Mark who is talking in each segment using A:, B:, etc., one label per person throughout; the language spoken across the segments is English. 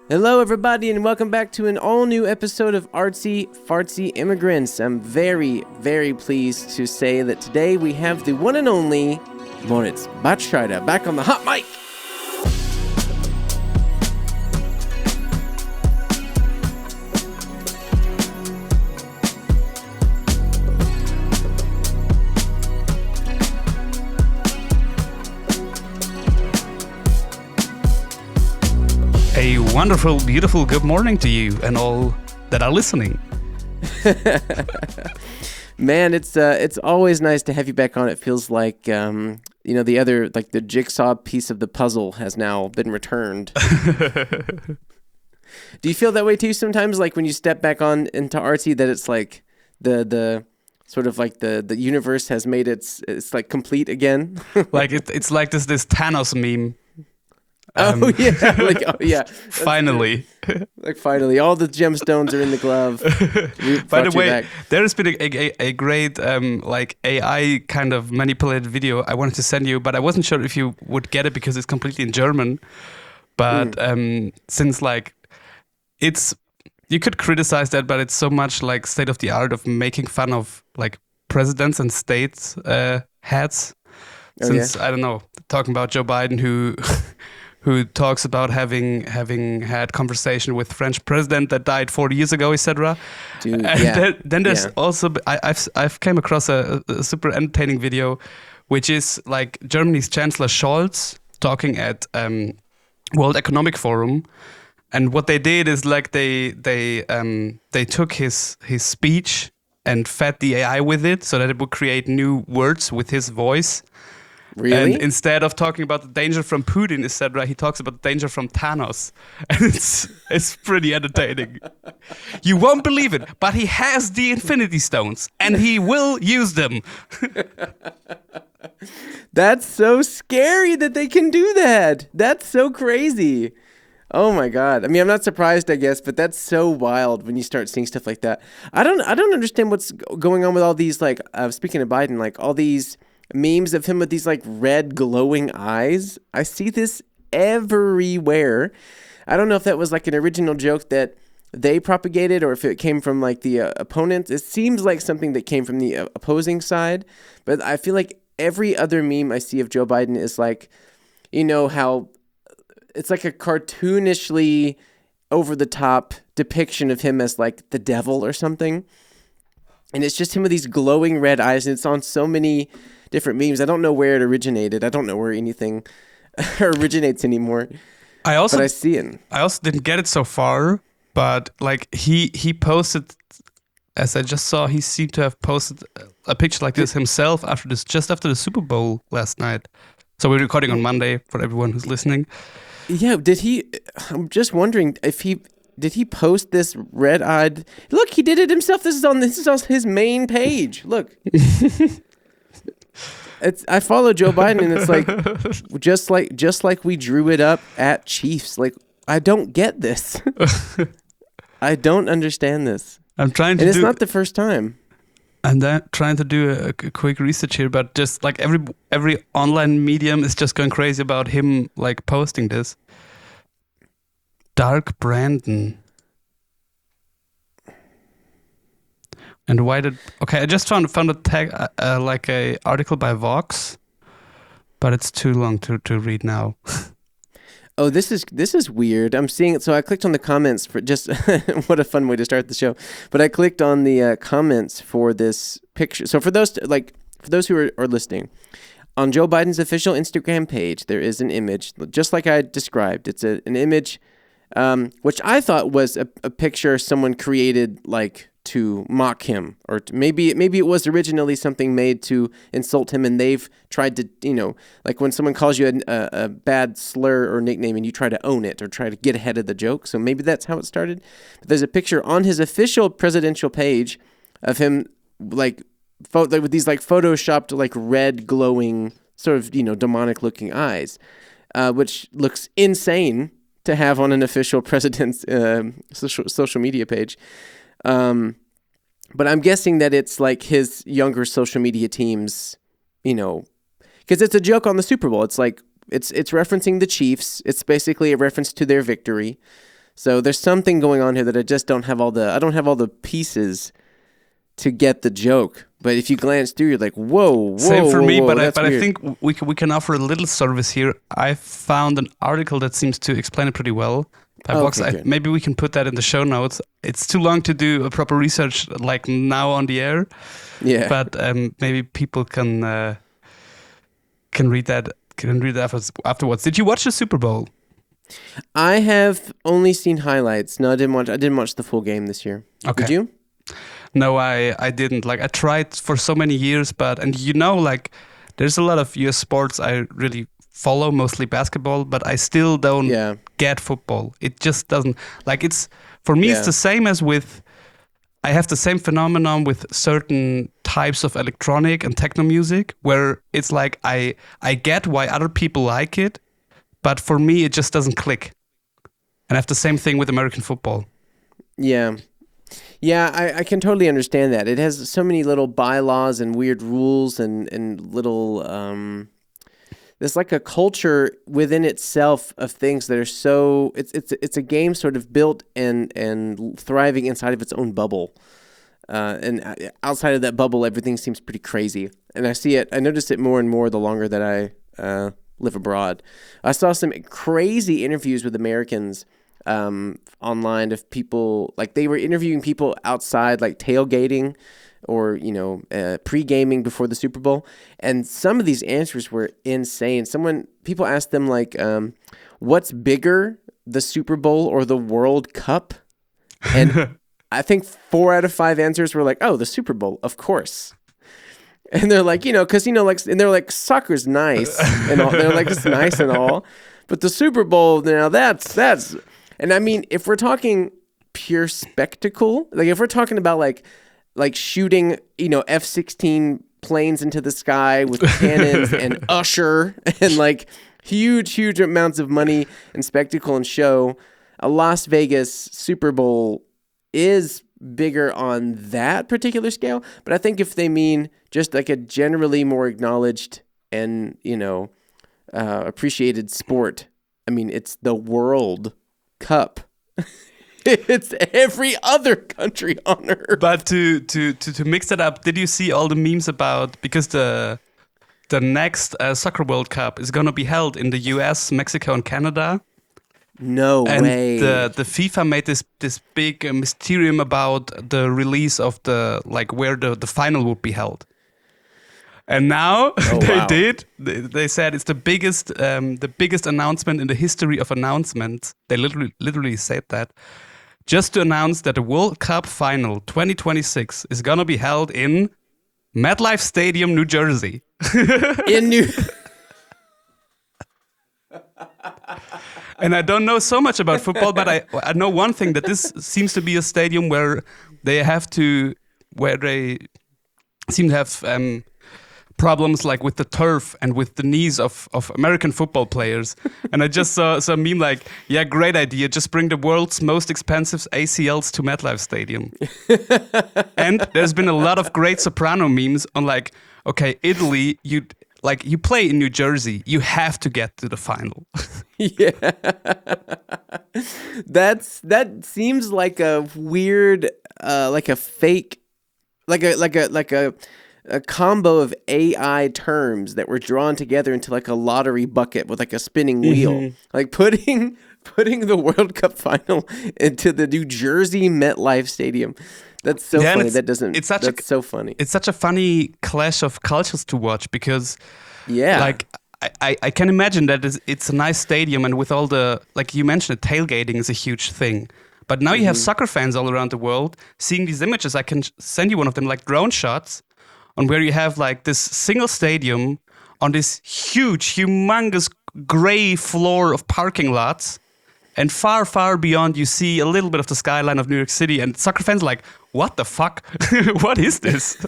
A: Hello, everybody, and welcome back to an all-new episode of Artsy Fartsy Immigrants. I'm very, very pleased to say that today we have the one and only Moritz Batschreider back on the hot mic.
B: A wonderful, beautiful good morning to you and all that are listening.
A: Man, it's always nice to have you back on. It feels like the other, like the jigsaw piece of the puzzle has now been returned. Do you feel that way too sometimes? Like when you step back on into Artsy, that it's like the sort of like the universe has made it's like complete again.
B: Like it's like this Thanos meme. Finally.
A: Like finally, all the gemstones are in the glove.
B: By the way, there has been a great like AI kind of manipulated video I wanted to send you, but I wasn't sure if you would get it because it's completely in German. But since like you could criticize that, but it's so much like state of the art of making fun of like presidents and states heads. Since I don't know, talking about Joe Biden who talks about having had conversation with French president that died 40 years ago, etc. Then there's also I've came across a super entertaining video, which is like Germany's Chancellor Scholz talking at World Economic Forum, and what they did is like they took his speech and fed the AI with it so that it would create new words with his voice.
A: Really?
B: And instead of talking about the danger from Putin, etc., he talks about the danger from Thanos. And it's pretty entertaining. You won't believe it, but he has the Infinity Stones, and he will use them.
A: That's so scary that they can do that. That's so crazy. Oh my God. I mean, I'm not surprised, I guess, but that's so wild when you start seeing stuff like that. I don't understand what's going on with all these, like, speaking of Biden, like all these memes of him with these like red glowing eyes. I see this everywhere. I don't know if that was like an original joke that they propagated or if it came from like the opponents. It seems like something that came from the opposing side, but I feel like every other meme I see of Joe Biden is like, you know, how it's like a cartoonishly over the top depiction of him as like the devil or something. And it's just him with these glowing red eyes, and it's on so many different memes. I don't know where it originated. I don't know where anything originates anymore. But I see it.
B: I also didn't get it so far, but like he posted, as I just saw, he seemed to have posted a picture like this himself just after the Super Bowl last night. So we're recording on Monday for everyone who's listening.
A: Yeah, I'm just wondering if did he post this red-eyed? Look, he did it himself. This is on his main page. Look. I follow Joe Biden, and it's like just like we drew it up at Chiefs. Like, I don't get this. I don't understand this. It's not the first time.
B: I'm trying to do a quick research here, but just like every online medium is just going crazy about him like posting this. Dark Brandon. And why I just found a tag like a article by Vox, but it's too long to read now.
A: Oh, this is weird. I'm seeing it. So I clicked on the comments for just what a fun way to start the show. But I clicked on the comments for this picture. So for those who are listening, on Joe Biden's official Instagram page, there is an image just like I described. It's an image which I thought was a picture someone created like to mock him, or maybe it was originally something made to insult him, and they've tried to, you know, like when someone calls you a bad slur or nickname and you try to own it or try to get ahead of the joke. So maybe that's how it started. But there's a picture on his official presidential page of him like with these like photoshopped like red glowing sort of, you know, demonic looking eyes, which looks insane to have on an official president's social media page. But I'm guessing that it's like his younger social media teams, you know, because it's a joke on the Super Bowl. It's like, it's referencing the Chiefs. It's basically a reference to their victory. So there's something going on here that I just don't have all the pieces to get the joke. But if you glance through, you're like, whoa.
B: Same for me, but
A: I
B: think we can offer a little service here. I found an article that seems to explain it pretty well. Maybe we can put that in the show notes. It's too long to do a proper research like now on the air.
A: Yeah.
B: But maybe people can read that afterwards. Did you watch the Super Bowl?
A: I have only seen highlights. No, I didn't watch the full game this year.
B: Okay.
A: Did you?
B: No, I didn't. Like I tried for so many years, but like there's a lot of US sports I really follow, mostly basketball, but I still don't get football. It just doesn't it's for me. It's the same as I have the same phenomenon with certain types of electronic and techno music, where it's like I get why other people like it, but for me it just doesn't click. And I have the same thing with American football.
A: Yeah. Yeah, I can totally understand that. It has so many little bylaws and weird rules and little there's like a culture within itself of things that are so it's a game sort of built and thriving inside of its own bubble. And outside of that bubble, everything seems pretty crazy. And I notice it more and more the longer that I live abroad. I saw some crazy interviews with Americans online of people, like they were interviewing people outside, like tailgating or, pre-gaming before the Super Bowl. And some of these answers were insane. People asked them like, what's bigger, the Super Bowl or the World Cup? And I think 4 out of 5 answers were like, oh, the Super Bowl, of course. And they're like, because, and they're like, soccer's nice and all. They're like, it's nice and all. But the Super Bowl, now that's, and I mean, if we're talking pure spectacle, like if we're talking about like shooting, F-16 planes into the sky with cannons and Usher and like huge amounts of money and spectacle and show, a Las Vegas Super Bowl is bigger on that particular scale. But I think if they mean just like a generally more acknowledged and, appreciated sport, I mean, it's the World Cup. It's every other country on earth.
B: But to mix that up, did you see all the memes about, because the next Soccer World Cup is going to be held in the US, Mexico, and Canada?
A: No way.
B: And the FIFA made this big mysterium about the release of where the final would be held. And now they said it's the biggest announcement in the history of announcements. They literally said that, just to announce that the World Cup final 2026 is gonna be held in MetLife Stadium, New Jersey. And I don't know so much about football, but I know one thing, that this seems to be a stadium where they seem to have problems like with the turf and with the knees of American football players. And I just saw a meme like, yeah, great idea, just bring the world's most expensive ACLs to MetLife Stadium. And there's been a lot of great Soprano memes on like, okay, Italy, you play in New Jersey, you have to get to the final.
A: Yeah. That seems like a weird, like a fake, like a combo of AI terms that were drawn together into like a lottery bucket with like a spinning wheel. Mm-hmm. Like putting the World Cup final into the New Jersey MetLife Stadium. That's so funny. That's so funny.
B: It's such a funny clash of cultures to watch, because like I can imagine that it's a nice stadium, and with all the, like you mentioned, tailgating is a huge thing. But now you have soccer fans all around the world seeing these images. I can send you one of them, like drone shots, on where you have like this single stadium on this huge, humongous gray floor of parking lots. And far, far beyond, you see a little bit of the skyline of New York City. And soccer fans are like, what the fuck? What is this?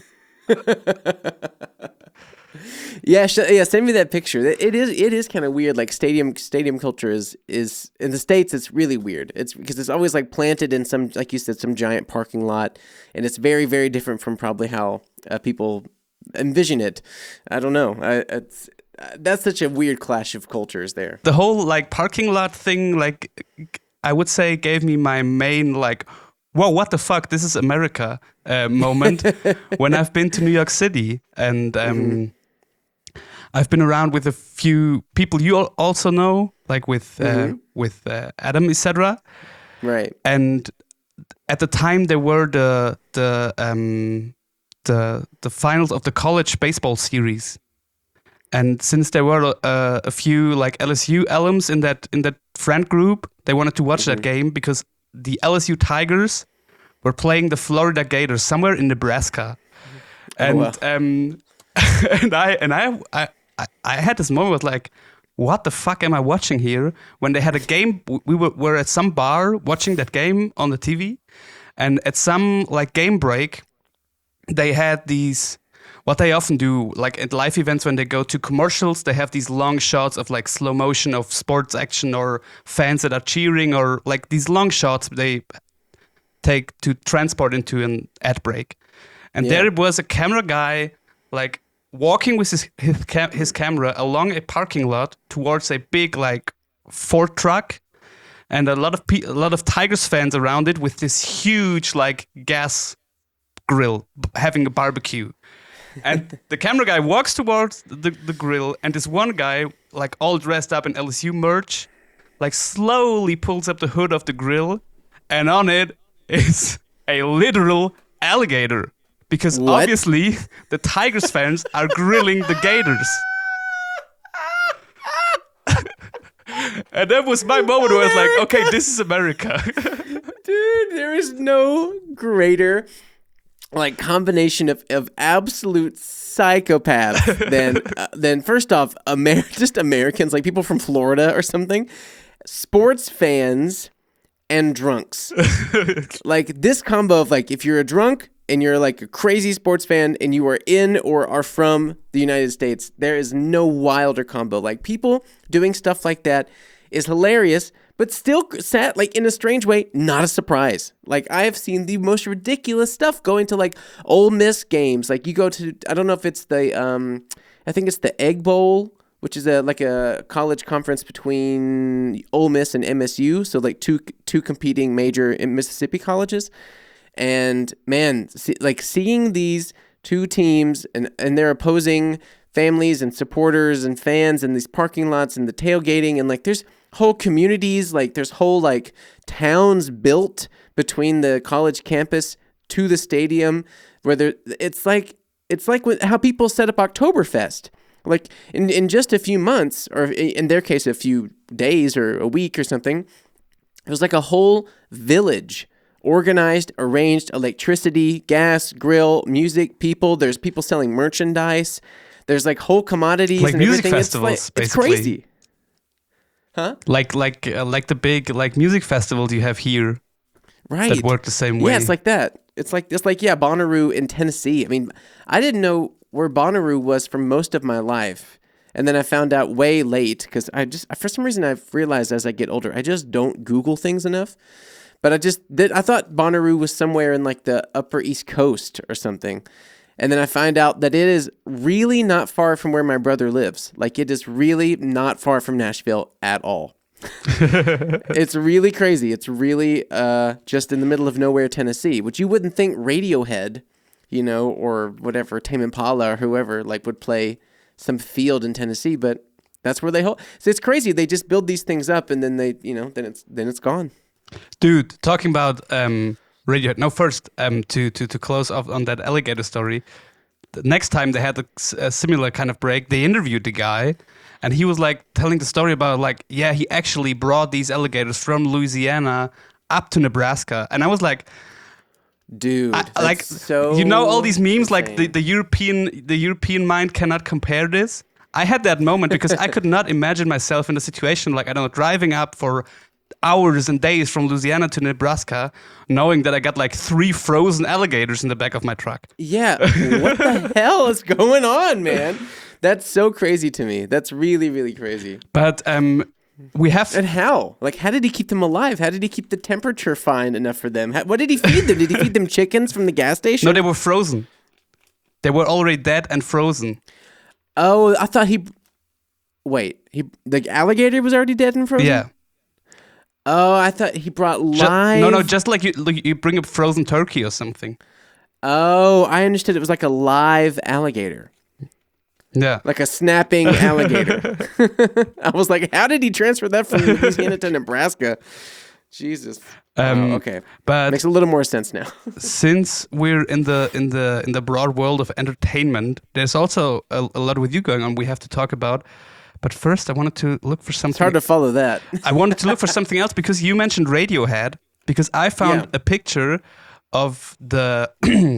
A: Yeah, send me that picture. It is kind of weird. Like stadium culture is in the States. It's really weird. It's because it's always like planted in some, like you said, some giant parking lot, and it's very, very different from probably how people envision it. I don't know. That's such a weird clash of cultures there.
B: The whole like parking lot thing, like I would say gave me my main like, whoa, what the fuck? This is America moment when I've been to New York City, and I've been around with a few people you also know, like with Adam, etc.
A: Right.
B: And at the time, there were the finals of the college baseball series, and since there were a few like LSU alums in that friend group, they wanted to watch that game because the LSU Tigers were playing the Florida Gators somewhere in Nebraska, and and I had this moment like, what the fuck am I watching here? When they had a game, we were at some bar watching that game on the TV, and at some like game break, they had these, what they often do, like at live events when they go to commercials, they have these long shots of like slow motion of sports action or fans that are cheering, or like these long shots they take to transport into an ad break. And there was a camera guy like walking with his camera along a parking lot towards a big like Ford truck, and a lot of Tigers fans around it with this huge like gas grill having a barbecue. And the camera guy walks towards the grill, and this one guy, like all dressed up in LSU merch, like slowly pulls up the hood of the grill, and on it is a literal alligator. Because obviously the Tigers fans are grilling the Gators. And that was my moment where I was like, okay, this is America.
A: Dude, there is no greater like combination of absolute psychopaths than first off, just Americans, like people from Florida or something, sports fans and drunks. Like this combo of like, if you're a drunk and you're like a crazy sports fan and you are in or are from the United States, there is no wilder combo. Like people doing stuff like that is hilarious, but still sad, like in a strange way, not a surprise. Like I have seen the most ridiculous stuff going to like Ole Miss games. Like you go to, I don't know if it's the, I think it's the Egg Bowl, which is like a college conference between Ole Miss and MSU. So like two competing major Mississippi colleges. And man, seeing these two teams and their opposing families and supporters and fans and these parking lots and the tailgating, and like there's whole communities, like there's whole like towns built between the college campus to the stadium, where it's like how people set up Oktoberfest. Like in just a few months, or in their case, a few days or a week or something, it was like a whole village. Organized, arranged, electricity, gas, grill, music, people. There's people selling merchandise. There's like whole commodities,
B: like
A: and
B: music
A: everything.
B: festivals,
A: it's crazy, huh?
B: Like the big like music festivals you have here,
A: right?
B: That work the same way.
A: Yeah, it's like that. It's like Bonnaroo in Tennessee. I mean, I didn't know where Bonnaroo was for most of my life, and then I found out way late because for some reason I've realized as I get older, I just don't Google things enough. But I thought Bonnaroo was somewhere in like the Upper East Coast or something. And then I find out that it is really not far from where my brother lives. Like it is really not far from Nashville at all. It's really crazy. It's really just in the middle of nowhere, Tennessee, which you wouldn't think Radiohead, or whatever, Tame Impala or whoever like would play some field in Tennessee, but that's where they hold. So it's crazy. They just build these things up and then then it's gone.
B: Dude, talking about Radiohead. No, first to close off on that alligator story. The next time they had a similar kind of break, they interviewed the guy, and he was like telling the story about like, yeah, he actually brought these alligators from Louisiana up to Nebraska, and I was like,
A: dude,
B: like
A: so
B: all these memes,
A: insane.
B: like the European mind cannot compare this. I had that moment because I could not imagine myself in a situation like, I don't know, driving up for hours and days from Louisiana to Nebraska, knowing that I got like 3 frozen alligators in the back of my truck.
A: Yeah, what the hell is going on, man? That's so crazy to me. That's really, really crazy.
B: But we have...
A: And how? Like, how did he keep them alive? How did he keep the temperature fine enough for them? What did he feed them? Did he feed them chickens from the gas station?
B: No, they were frozen. They were already dead and frozen.
A: Oh, I thought the alligator was already dead and frozen?
B: Yeah.
A: Oh, I thought he brought live.
B: No, just like you bring up frozen turkey or something.
A: Oh, I understood. It was like a live alligator.
B: Yeah.
A: Like a snapping alligator. I was like, how did he transfer that from Louisiana to Nebraska? Jesus. Okay.
B: But
A: makes a little more sense now.
B: Since we're in the broad world of entertainment, there's also a lot with you going on we have to talk about. But first, I wanted to look for something.
A: It's hard to follow that.
B: I wanted to look for something else because you mentioned Radiohead. Because I found a picture of the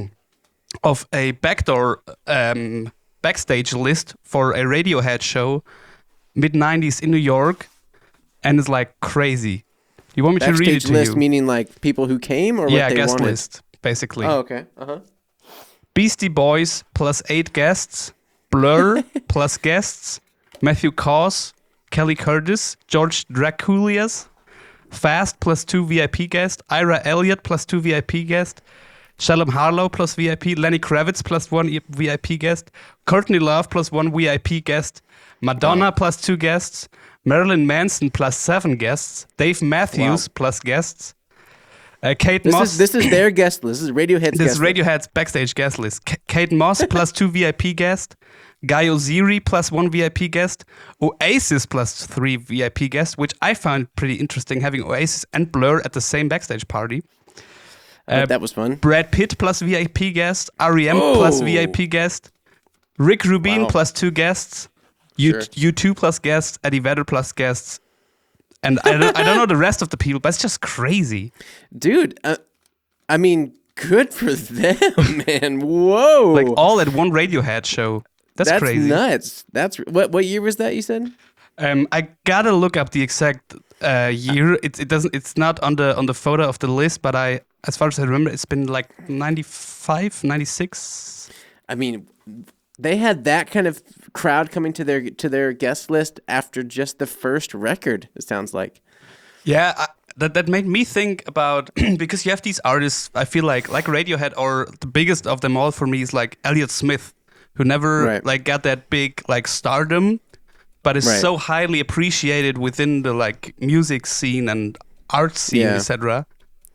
B: of a backdoor backstage list for a Radiohead show, mid-90s in New York, and it's like crazy. You want me to read it to
A: list
B: you?
A: Meaning like people who came or what they
B: guest
A: wanted?
B: list, basically.
A: Oh, okay. Uh-huh.
B: Beastie Boys plus 8 guests, Blur plus guests, Matthew Cause, Kelly Curtis, George Draculias, Fast plus 2 VIP guests, Ira Elliott plus 2 VIP guests, Shalom Harlow plus VIP, Lenny Kravitz plus 1 VIP guest, Courtney Love plus 1 VIP guest, Madonna plus 2 guests, Marilyn Manson plus 7 guests, Dave Matthews plus guests, Kate Moss.
A: This is their guest list. This is Radiohead's
B: This is
A: guest list.
B: Radiohead's backstage guest list. Kate Moss plus 2 VIP guests, Guy Ozieri plus 1 VIP guest, Oasis plus 3 VIP guests, which I found pretty interesting, having Oasis and Blur at the same backstage party.
A: That was fun.
B: Brad Pitt plus VIP guest, R.E.M. plus VIP guest, Rick Rubin plus 2 guests, U2 plus guests, Eddie Vedder plus guests, and I don't know the rest of the people, but it's just crazy.
A: Dude, I mean, good for them, man. Whoa.
B: Like all at one Radiohead show. That's crazy.
A: Nuts. That's what year was that you said?
B: I gotta look up the exact year. It doesn't. It's not on the photo of the list, but as far as I remember, it's been like 95, 96.
A: I mean, they had that kind of crowd coming to their guest list after just the first record. It sounds like.
B: Yeah, that made me think about because you have these artists. I feel like Radiohead, or the biggest of them all for me is like Elliott Smith, who never like got that big like stardom, but is so highly appreciated within the like music scene and art scene, etc.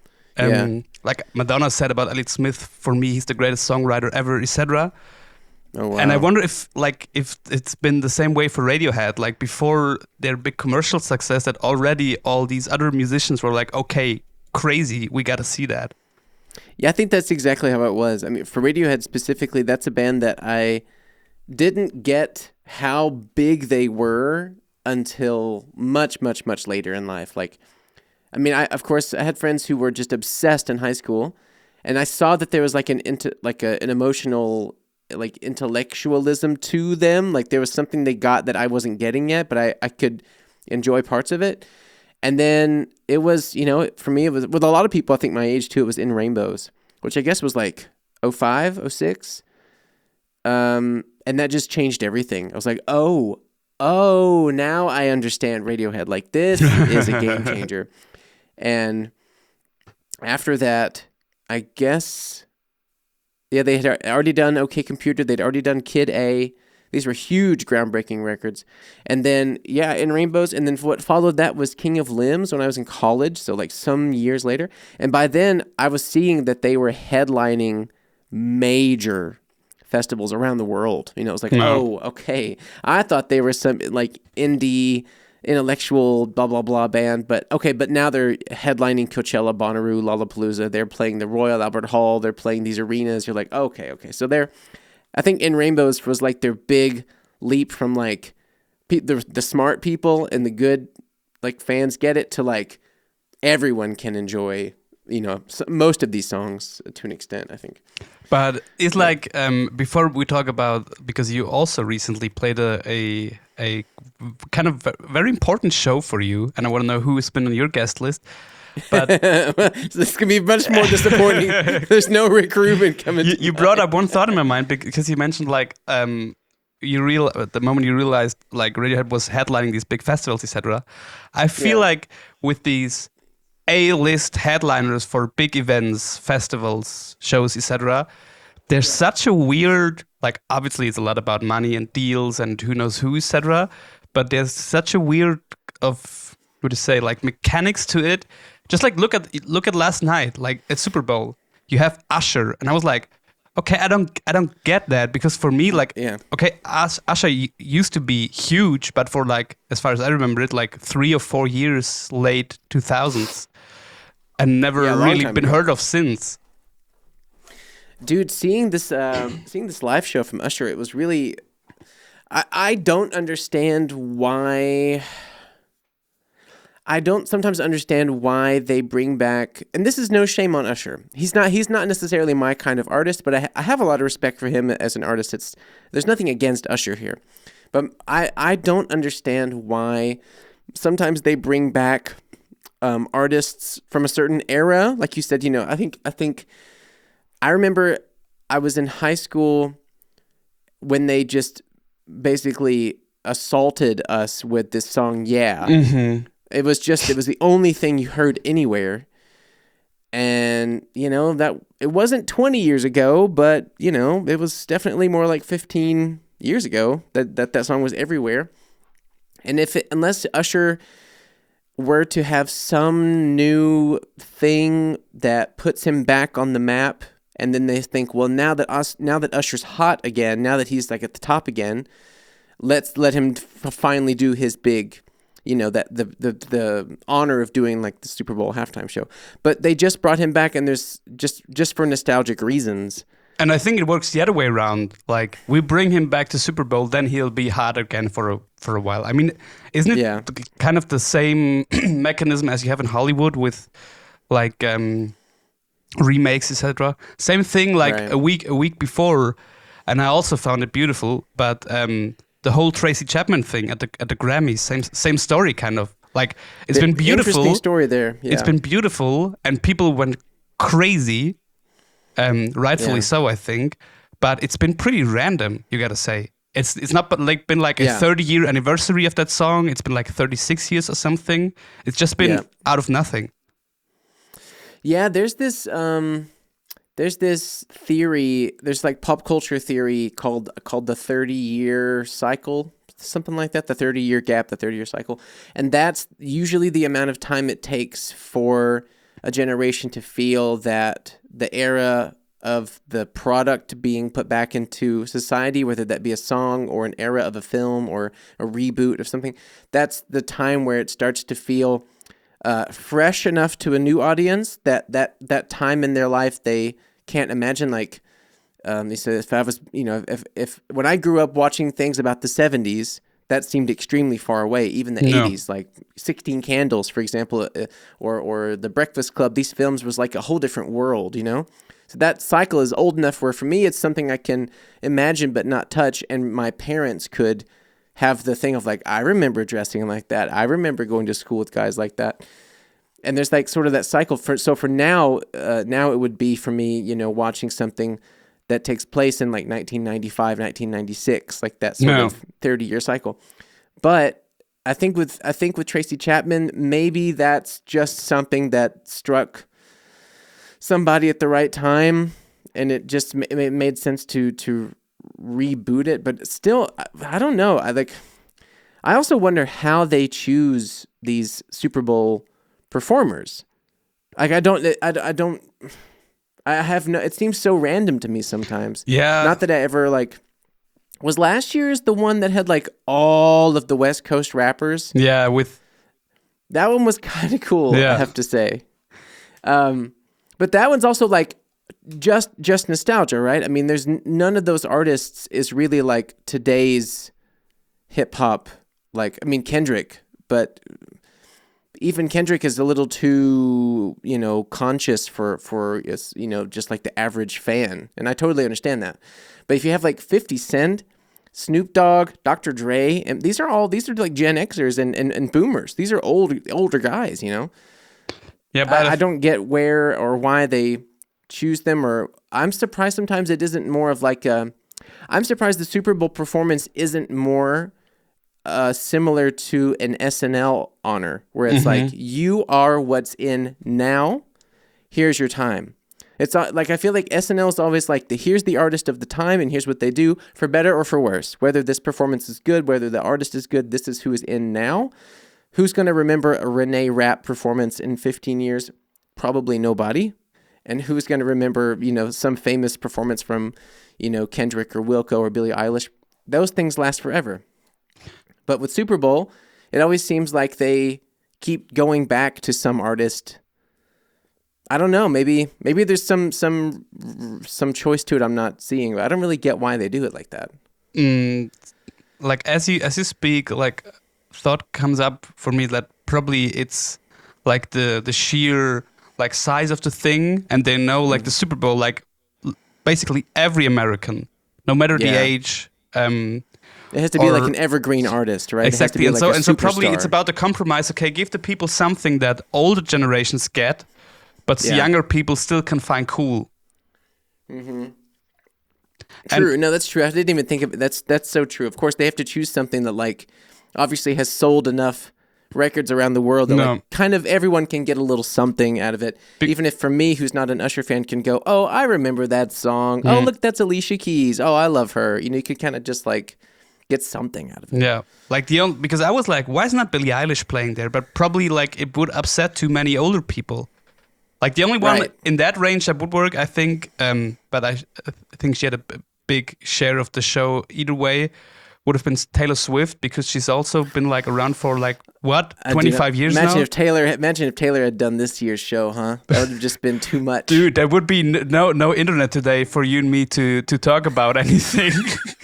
B: Like Madonna said about Elliott Smith, for me, he's the greatest songwriter ever, etc.
A: Oh, wow.
B: And I wonder if it's been the same way for Radiohead, like before their big commercial success, that already all these other musicians were like, okay, crazy, we got to see that.
A: Yeah, I think that's exactly how it was. I mean, for Radiohead specifically, that's a band that I didn't get how big they were until much, much, much later in life. Like, I mean, of course, I had friends who were just obsessed in high school, and I saw that there was like an emotional, like intellectualism to them. Like there was something they got that I wasn't getting yet, but I could enjoy parts of it. And then it was, for me, it was with a lot of people, I think my age too, it was In Rainbows, which I guess was like 05, 06. And that just changed everything. I was like, oh, now I understand Radiohead. Like this is a game changer. And after that, I guess, they had already done OK Computer. They'd already done Kid A. These were huge, groundbreaking records. And then, In Rainbows. And then what followed that was King of Limbs when I was in college, so like some years later. And by then, I was seeing that they were headlining major festivals around the world. It was like, oh, okay. I thought they were some like indie, intellectual, blah, blah, blah band. But now they're headlining Coachella, Bonnaroo, Lollapalooza. They're playing the Royal Albert Hall. They're playing these arenas. You're like, okay. So I think In Rainbows was like their big leap from like the smart people and the good like fans get it to like everyone can enjoy, most of these songs to an extent, I think.
B: But it's like before we talk about, because you also recently played a kind of very important show for you, and I want to know who has been on your guest list. But
A: this could be much more disappointing. There's no Rick Rubin coming.
B: You brought up one thought in my mind because you mentioned like at the moment you realized like Radiohead was headlining these big festivals, etc. I feel like with these A-list headliners for big events, festivals, shows, etc., there's such a weird, like obviously it's a lot about money and deals and who knows who, etc. But there's such a weird of would you say, like mechanics to it. Just like look at last night, like at Super Bowl, you have Usher, and I was like, okay, I don't get that, because for me, like, okay, Usher used to be huge, but for like, as far as I remember it, like 3 or 4 years late 2000s, and never really been heard of since.
A: Dude, seeing this live show from Usher, it was really, I don't understand why. I don't sometimes understand why they bring back, and this is no shame on Usher. He's not necessarily my kind of artist, but I have a lot of respect for him as an artist. There's nothing against Usher here, but I don't understand why sometimes they bring back artists from a certain era. Like you said, I remember I was in high school when they just basically assaulted us with this song, Yeah.
B: Mm-hmm.
A: It was the only thing you heard anywhere. And, that it wasn't 20 years ago, but, it was definitely more like 15 years ago that song was everywhere. And unless Usher were to have some new thing that puts him back on the map, and then they think, well, now that Usher's hot again, now that he's like at the top again, let's let him finally do his big, that the honor of doing like the Super Bowl halftime show. But they just brought him back, and there's just for nostalgic reasons.
B: And I think it works the other way around. Like, we bring him back to Super Bowl, then he'll be hot again for a while. I mean, isn't it kind of the same mechanism as you have in Hollywood with like remakes, etc.? Same thing, like a week before, and I also found it beautiful. But the whole Tracy Chapman thing at the Grammys, same story, kind of. Like, it's been beautiful.
A: Interesting story there. Yeah.
B: It's been beautiful, and people went crazy. Rightfully so, I think, but it's been pretty random. You gotta say, it's not been like a 30-year anniversary of that song. It's been like 36 years or something. It's just been out of nothing.
A: Yeah, there's this theory. There's like pop culture theory called the 30-year cycle, something like that. The 30-year gap, the 30-year cycle, and that's usually the amount of time it takes for a generation to feel that the era of the product being put back into society, whether that be a song or an era of a film or a reboot of something, that's the time where it starts to feel fresh enough to a new audience that time in their life they can't imagine. Like he said, if I was, if when I grew up watching things about the 70s, that seemed extremely far away. Even the 80s, like 16 Candles, for example, or The Breakfast Club, these films was like a whole different world, So that cycle is old enough where for me it's something I can imagine but not touch, and my parents could have the thing of like, I remember dressing like that. I remember going to school with guys like that. And there's like sort of that cycle. For now it would be for me, watching something that takes place in like 1995, 1996, like that sort of 30-year cycle. But I think with Tracy Chapman, maybe that's just something that struck somebody at the right time, and it just it made sense to reboot it. But still, I don't know. I also wonder how they choose these Super Bowl performers. Like it seems so random to me sometimes.
B: Yeah.
A: Not that I ever was last year's the one that had like all of the West Coast rappers?
B: Yeah,
A: that one was kind of cool, I have to say. But that one's also like just nostalgia, right? I mean, there's none of those artists is really like today's hip hop. Like, I mean, Kendrick, but even Kendrick is a little too, conscious for just like the average fan. And I totally understand that. But if you have like 50 Cent, Snoop Dogg, Dr. Dre, and these are like Gen Xers and boomers. These are older guys, Yeah, but I don't get where or why they choose them, or I'm surprised sometimes it isn't more of like I'm surprised the Super Bowl performance isn't more similar to an SNL honor, where it's like, you are what's in now, here's your time. It's like, I feel like SNL is always like, here's the artist of the time, and here's what they do, for better or for worse. Whether this performance is good, whether the artist is good, this is who is in now. who's going to remember a Renee Rapp performance in 15 years? Probably nobody. And who's going to remember, some famous performance from, Kendrick or Wilco or Billie Eilish? Those things last forever. But with Super Bowl, it always seems like they keep going back to some artist. I don't know. Maybe there's some choice to it I'm not seeing. But I don't really get why they do it like that.
B: Like as you speak, like thought comes up for me that probably it's like the sheer like size of the thing, and they know like the Super Bowl, like basically every American, no matter the age. It
A: has to be like an evergreen artist, right?
B: Exactly, and so probably it's about the compromise. Okay, give the people something that older generations get, but younger people still can find cool.
A: Mm-hmm. True. No, that's true. I didn't even think of it. That's so true. Of course, they have to choose something that like obviously has sold enough records around the world that like, kind of everyone can get a little something out of it. Even if for me, who's not an Usher fan, can go, oh, I remember that song. Oh, look, that's Alicia Keys. Oh, I love her. You could kind of just like get something out of it.
B: Yeah, like because I was like, why is not Billie Eilish playing there? But probably like it would upset too many older people. Like the only one in that range that would work, I think. But I think she had a big share of the show either way. Would have been Taylor Swift, because she's also been like around for like 25 years now.
A: Imagine if Taylor had done this year's show, huh? That would have just been too much.
B: Dude, there would be no internet today for you and me to talk about anything.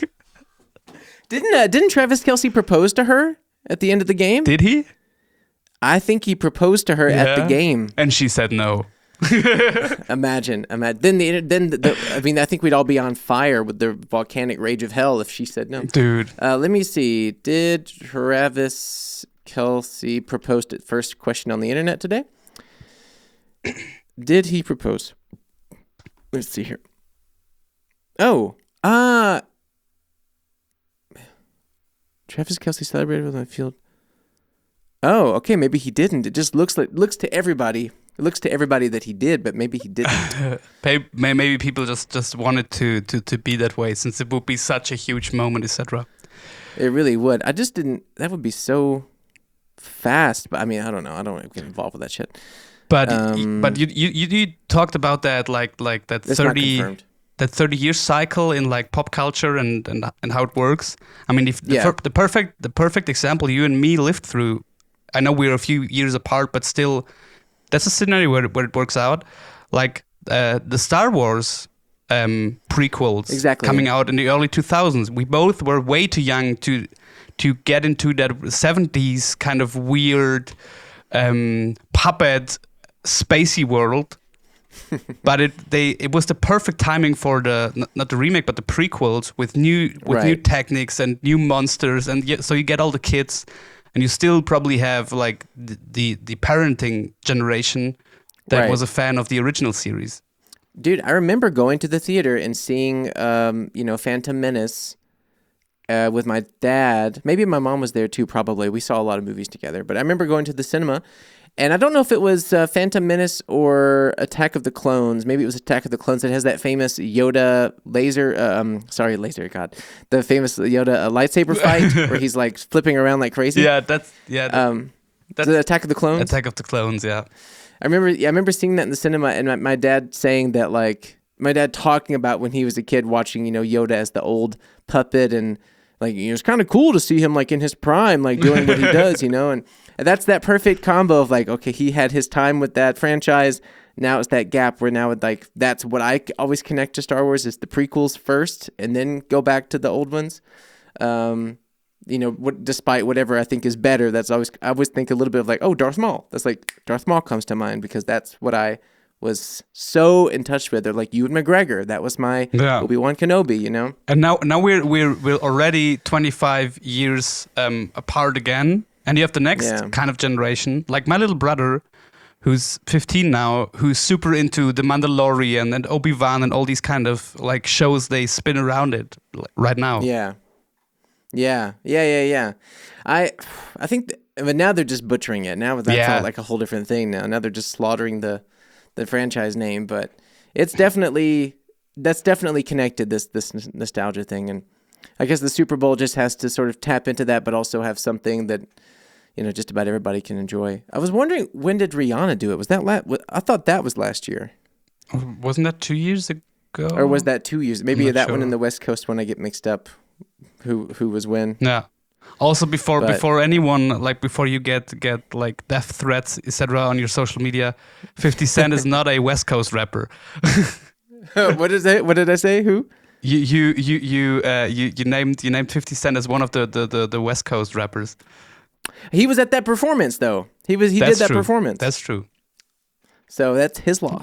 A: Didn't Travis Kelce propose to her at the end of the game?
B: Did he?
A: I think he proposed to her at the game,
B: and she said no.
A: Imagine. Then I mean, I think we'd all be on fire with the volcanic rage of hell if she said no.
B: Dude.
A: Let me see. Did Travis Kelce propose to first question on the internet today? Did he propose? Let's see here. Oh, Travis Kelce celebrated with my field. Oh, okay. Maybe he didn't. It just looks to everybody. It looks to everybody that he did, but maybe he didn't.
B: Maybe people just wanted to be that way, since it would be such a huge moment, etc.
A: It really would. I just didn't. That would be so fast. But I mean, I don't know. I don't want to get involved with that shit.
B: But you talked about that like that 30-year cycle in like pop culture and how it works. I mean, if the perfect example you and me lived through. I know we're a few years apart, but still. That's a scenario where it works out, like the Star Wars prequels coming out in the early 2000s. We both were way too young to get into that 70s kind of weird puppet spacey world. But it was the perfect timing for not the remake but the prequels with new techniques and new monsters, and so you get all the kids. And you still probably have like the parenting generation that was a fan of the original series.
A: Dude, I remember going to the theater and seeing, Phantom Menace with my dad. Maybe my mom was there too, probably. We saw a lot of movies together. But I remember going to the cinema, and I don't know if it was Phantom Menace or Attack of the Clones. Maybe it was Attack of the Clones that has that famous Yoda the famous Yoda lightsaber fight where he's like flipping around like crazy.
B: Yeah, that's
A: the Attack of the Clones.
B: Attack of the Clones, yeah.
A: I remember seeing that in the cinema, and my dad saying that, like, my dad talking about when he was a kid watching, Yoda as the old puppet, and like, it's kind of cool to see him like in his prime, like doing what he does, and that's that perfect combo of like, okay, he had his time with that franchise. Now it's that gap where now like that's what I always connect to Star Wars is the prequels first, and then go back to the old ones. Despite whatever I think is better, I always think a little bit of like, oh, Darth Maul. That's like Darth Maul comes to mind because that's what I was so in touch with. They're like Ewan McGregor. That was my Obi-Wan Kenobi,
B: And now we're already 25 years apart again, and you have the next kind of generation, like my little brother, who's 15 now, who's super into The Mandalorian and Obi-Wan and all these kind of like shows they spin around it right now.
A: Yeah. I think, but now they're just butchering it. Now that's all like a whole different thing. Now they're just slaughtering the franchise name. But that's definitely connected, this nostalgia thing, and I guess the Super Bowl just has to sort of tap into that, but also have something that just about everybody can enjoy. I was wondering, when did Rihanna do it? Was that I thought that was last year.
B: Wasn't that 2 years ago?
A: Or was that 2 years? Maybe that one and the West Coast one I get mixed up. Who was when?
B: Yeah. Also, before anyone, like before you get like death threats, etc. on your social media, 50 Cent is not a West Coast rapper.
A: What did I say? Who?
B: You named 50 Cent as one of the West Coast rappers.
A: He was at that performance though. He did that performance.
B: That's true.
A: So that's his loss.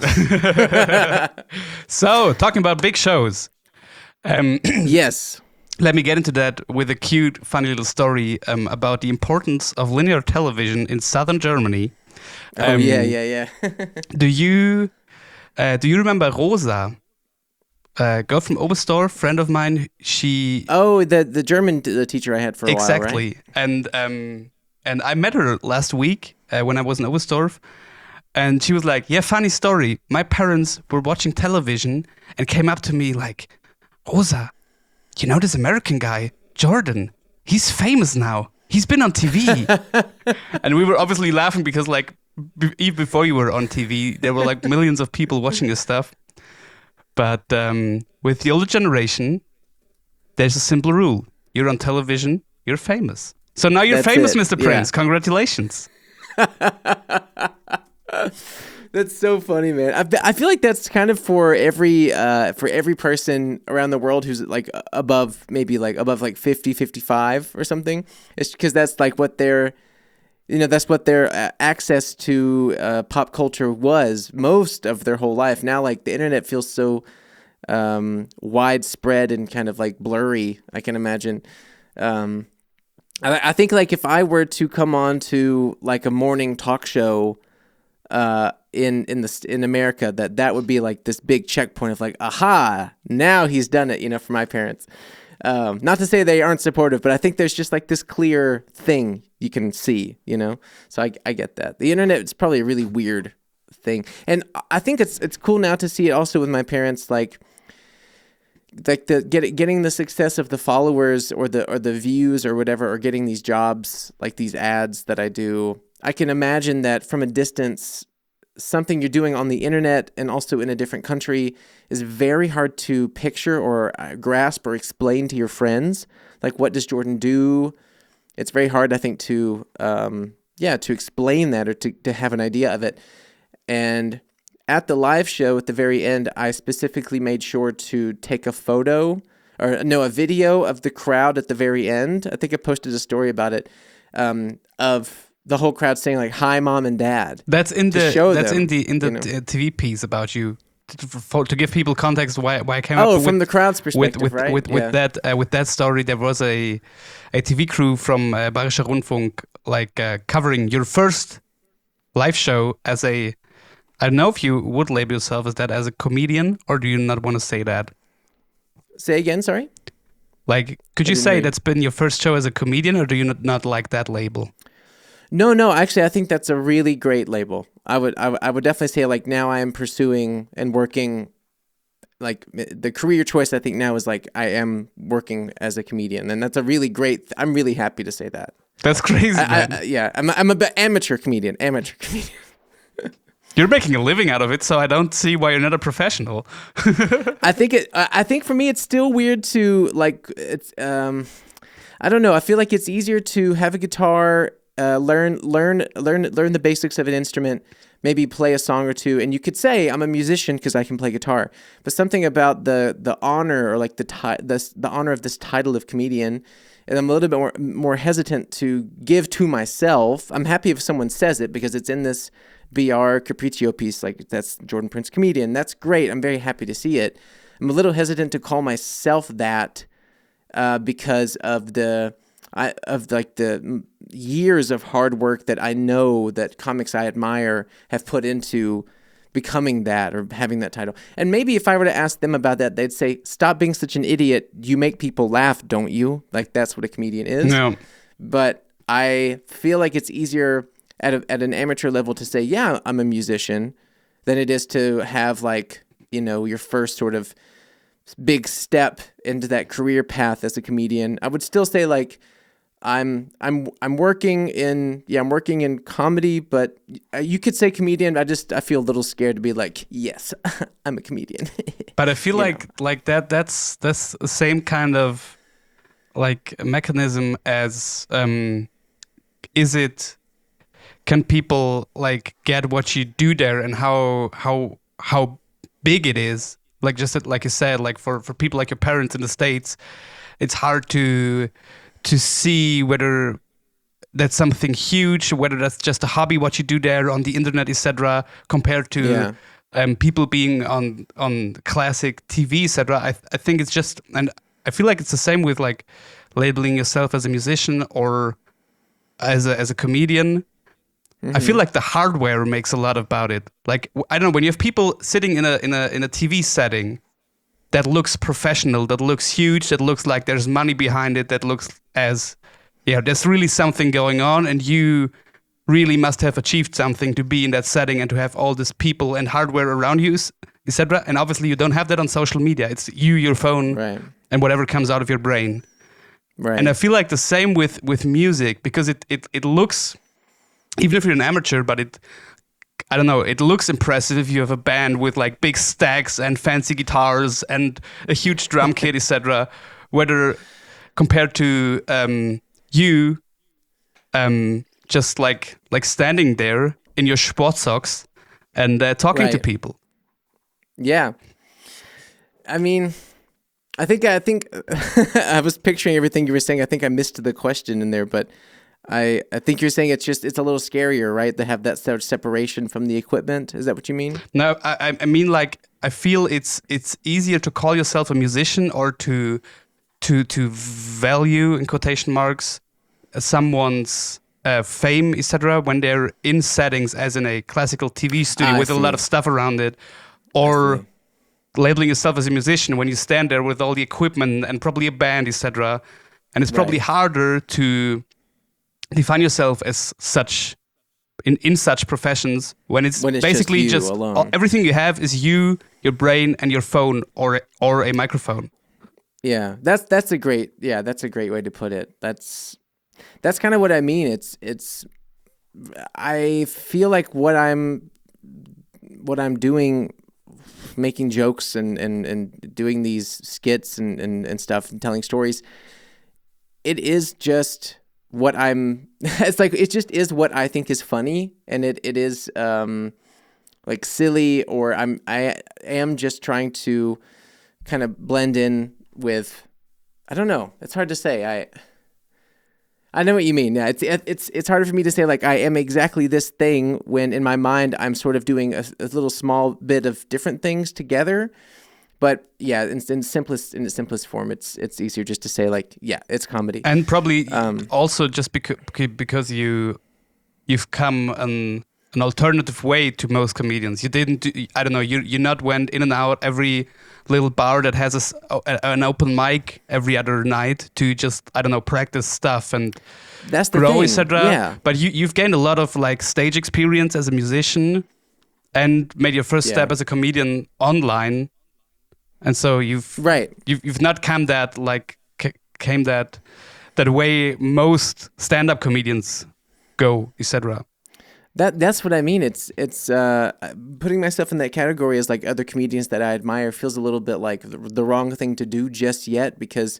B: So talking about big shows.
A: Yes.
B: Let me get into that with a cute, funny little story about the importance of linear television in southern Germany.
A: Yeah.
B: Do you remember Rosa? Girl from Oberstdorf, friend of mine. She.
A: Oh, the German teacher I had for a while, right?
B: Exactly. And I met her last week when I was in Oberstdorf, and she was like, "Yeah, funny story. My parents were watching television and came up to me like, Rosa, you know this American guy, Jordan? He's famous now. He's been on TV." And we were obviously laughing because like even before you were on TV, there were like millions of people watching your stuff. But with the older generation, there's a simple rule. You're on television, you're famous. So now you're famous, Mr. Prince. Yeah. Congratulations.
A: That's so funny, man. I feel like that's kind of for every person around the world who's like above 50, 55 or something. It's because that's like what their access to pop culture was most of their whole life. Now, like the internet feels so widespread and kind of like blurry. I can imagine. I think like if I were to come on to like a morning talk show in America, that would be like this big checkpoint of like, aha, now he's done it, for my parents. Not to say they aren't supportive, but I think there's just like this clear thing you can see, So I get that. The internet is probably a really weird thing. And I think it's cool now to see it also with my parents, like getting the success of the followers or the views or whatever, or getting these jobs, like these ads that I do. I can imagine that from a distance, something you're doing on the internet and also in a different country is very hard to picture or grasp or explain to your friends. Like, what does Jordan do? It's very hard, I think, to explain that or to have an idea of it. And at the live show at the very end, I specifically made sure to take a video of the crowd at the very end. I think I posted a story about it, of the whole crowd saying like, "Hi, Mom and Dad."
B: That's in the TV piece about you to give people context why I came up.
A: From the crowd's perspective, right?
B: With that story, there was a TV crew from Bayerischer Rundfunk covering your first live show as a. I don't know if you would label yourself as that as a comedian, or do you not want to say that?
A: Say again, sorry?
B: Like, could you say that's been your first show as a comedian, or do you not like that label?
A: No. Actually, I think that's a really great label. I would definitely say like now I am pursuing and working, like the career choice I think now is like I am working as a comedian, and that's a really great. I'm really happy to say that.
B: That's crazy.
A: I'm a amateur comedian.
B: You're making a living out of it, so I don't see why you're not a professional.
A: I think for me it's still weird to like it's I don't know. I feel like it's easier to have a guitar, learn the basics of an instrument, maybe play a song or two, and you could say I'm a musician because I can play guitar. But something about the honor or like the honor of this title of comedian, and I'm a little bit more hesitant to give to myself. I'm happy if someone says it because it's in this BR Capriccio piece, like that's Jordan Prince comedian. That's great. I'm very happy to see it. I'm a little hesitant to call myself that because of the years of hard work that I know that comics I admire have put into becoming that or having that title. And maybe if I were to ask them about that, they'd say, "Stop being such an idiot. You make people laugh, don't you?" Like that's what a comedian is.
B: No.
A: But I feel like it's easier at an amateur level to say, yeah, I'm a musician, than it is to have like, your first sort of big step into that career path as a comedian. I would still say like I'm working in comedy, but you could say comedian. I feel a little scared to be like, yes, I'm a comedian.
B: But I feel like that's the same kind of like mechanism as can people like get what you do there and how big it is? Like just like you said, like for people like your parents in the States, it's hard to see whether that's something huge, whether that's just a hobby, what you do there on the internet, etc., compared to people being on classic TV, etc. I think it's just, and I feel like it's the same with like labeling yourself as a musician or as a comedian. I feel like the hardware makes a lot about it. Like I don't know, when you have people sitting in a TV setting that looks professional, that looks huge, that looks like there's money behind it, that looks as there's really something going on, and you really must have achieved something to be in that setting and to have all these people and hardware around you, etc. And obviously you don't have that on social media. It's you, your phone, and whatever comes out of your brain. Right. And I feel like the same with music, because it looks, even if you're an amateur, but I don't know, it looks impressive if you have a band with like big stacks and fancy guitars and a huge drum kit, etc. Whether compared to you just like standing there in your sport socks and talking to people.
A: Yeah. I mean, I think I was picturing everything you were saying. I think I missed the question in there, but I think you're saying it's a little scarier, right? To have that sort of separation from the equipment. Is that what you mean?
B: No, I mean, like, I feel it's easier to call yourself a musician or to value, in quotation marks, someone's fame, etc., when they're in settings as in a classical TV studio with a lot of stuff around it, or labeling yourself as a musician when you stand there with all the equipment and probably a band, etc. And it's probably harder to define yourself as such in such professions when it's basically just everything you have is you, your brain, and your phone or a microphone.
A: Yeah, that's a great way to put it. That's kind of what I mean. It's I feel like what I'm doing, making jokes and doing these skits and stuff and telling stories, it is just what it's like, it just is what I think is funny, and it is like silly, or I am just trying to kind of blend in with, I don't know, it's hard to say. I know what you mean. Yeah, it's harder for me to say like I am exactly this thing when in my mind I'm sort of doing a little small bit of different things together. But yeah, in the simplest form, it's easier just to say like, yeah, it's comedy.
B: And probably also just because you've come an alternative way to most comedians. You didn't I don't know, you not went in and out every little bar that has an open mic every other night to just, I don't know, practice stuff and
A: that's the
B: grow,
A: thing.
B: etc. Yeah. But you've gained a lot of like stage experience as a musician and made your first step as a comedian online. And so you've not come that like came that way most stand-up comedians go, etc.
A: That's what I mean. It's putting myself in that category as like other comedians that I admire feels a little bit like the wrong thing to do just yet, because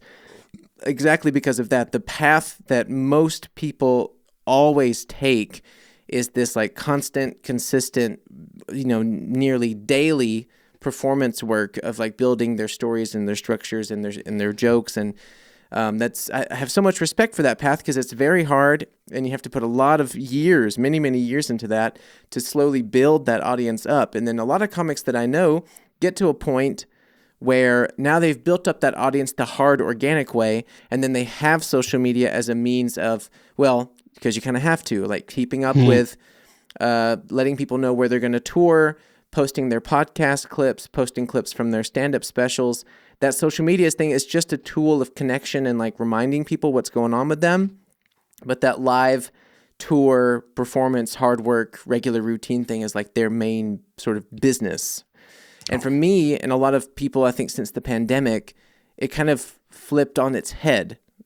A: of that. The path that most people always take is this like constant, consistent, nearly daily performance work of like building their stories and their structures and their jokes, and I have so much respect for that path, because it's very hard and you have to put a lot of years, many years into that to slowly build that audience up. And then a lot of comics that I know get to a point where now they've built up that audience the hard, organic way, and then they have social media as a means of, well, because you kind of have to, like keeping up with letting people know where they're going to tour, posting their podcast clips, posting clips from their stand-up specials. That social media thing is just a tool of connection and like reminding people what's going on with them. But that live tour, performance, hard work, regular routine thing is like their main sort of business. And for me and a lot of people, I think since the pandemic, it kind of flipped on its head,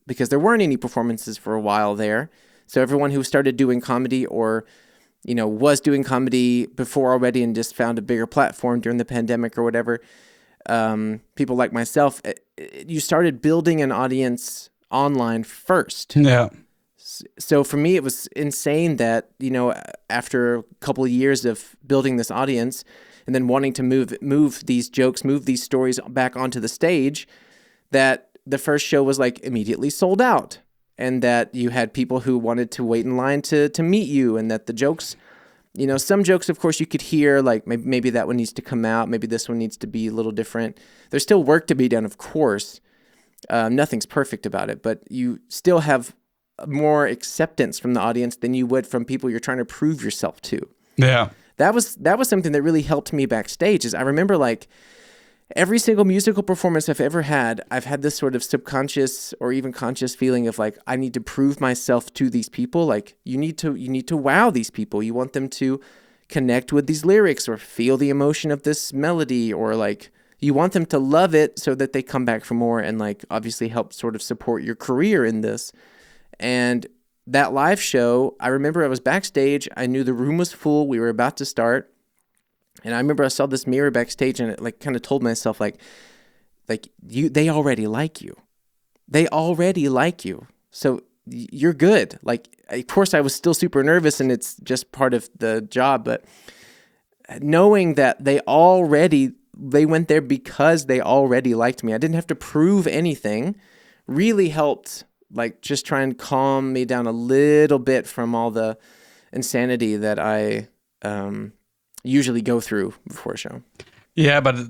A: because there weren't any performances for a while there. So everyone who started doing comedy or, was doing comedy before already and just found a bigger platform during the pandemic or whatever, people like myself, you started building an audience online first.
B: Yeah.
A: So for me, it was insane that, after a couple of years of building this audience and then wanting to move these jokes, move these stories back onto the stage, that the first show was like immediately sold out, and that you had people who wanted to wait in line to meet you, and that the jokes, some jokes, of course, you could hear, like maybe that one needs to come out, maybe this one needs to be a little different. There's still work to be done, of course. Nothing's perfect about it, but you still have more acceptance from the audience than you would from people you're trying to prove yourself to.
B: Yeah.
A: That was something that really helped me backstage. Is I remember, like, every single musical performance I've ever had, I've had this sort of subconscious or even conscious feeling of like, I need to prove myself to these people. Like, you need to wow these people. You want them to connect with these lyrics or feel the emotion of this melody, or like you want them to love it so that they come back for more, and like obviously help sort of support your career in this. And that live show, I remember I was backstage. I knew the room was full. We were about to start. And I remember I saw this mirror backstage, and it like kind of told myself like they already like you. They already like you. So you're good. Like, of course I was still super nervous, and it's just part of the job, but knowing that they went there because they already liked me. I didn't have to prove anything. Really helped, like, just try and calm me down a little bit from all the insanity that I usually go through before a show.
B: Yeah, but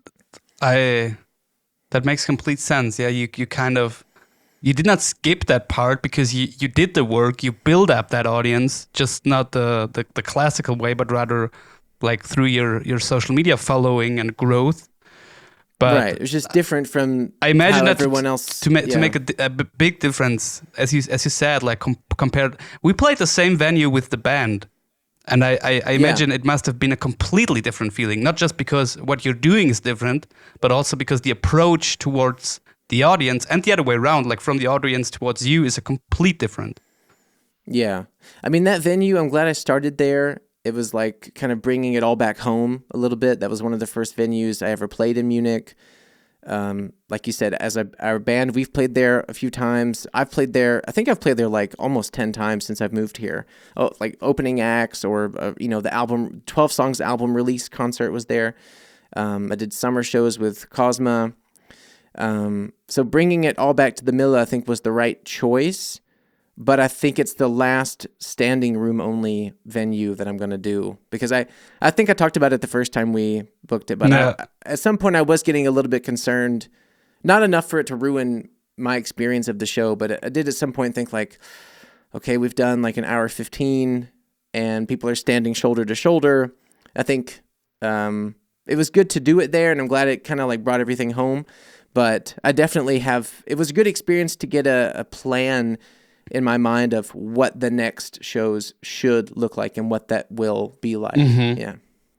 B: that makes complete sense. Yeah, you kind of, you did not skip that part because you did the work, you build up that audience, just not the classical way, but rather like through your social media following and growth. But
A: right, it was just different from
B: I imagine
A: how
B: that
A: everyone else
B: to make a big difference, as you said, like compared. We played the same venue with the band, and I imagine it must have been a completely different feeling. Not just because what you're doing is different, but also because the approach towards the audience and the other way around, like from the audience towards you, is a complete different.
A: Yeah, I mean, that venue, I'm glad I started there. It was like kind of bringing it all back home a little bit. That was one of the first venues I ever played in Munich. Like you said, as our band, we've played there a few times. I think I've played there like almost 10 times since I've moved here. Oh, like opening acts, or, the album, 12 songs album release concert was there. I did summer shows with Cosma. So bringing it all back to the Mille, I think, was the right choice. But I think it's the last standing room only venue that I'm going to do, because I think I talked about it the first time we booked it, but
B: no.
A: At some point I was getting a little bit concerned, not enough for it to ruin my experience of the show, but I did at some point think like, okay, we've done like an hour 15 and people are standing shoulder to shoulder. I think it was good to do it there, and I'm glad it kind of like brought everything home, but I definitely it was a good experience to get a plan in my mind of what the next shows should look like and what that will be like.
B: Mm-hmm.
A: Yeah.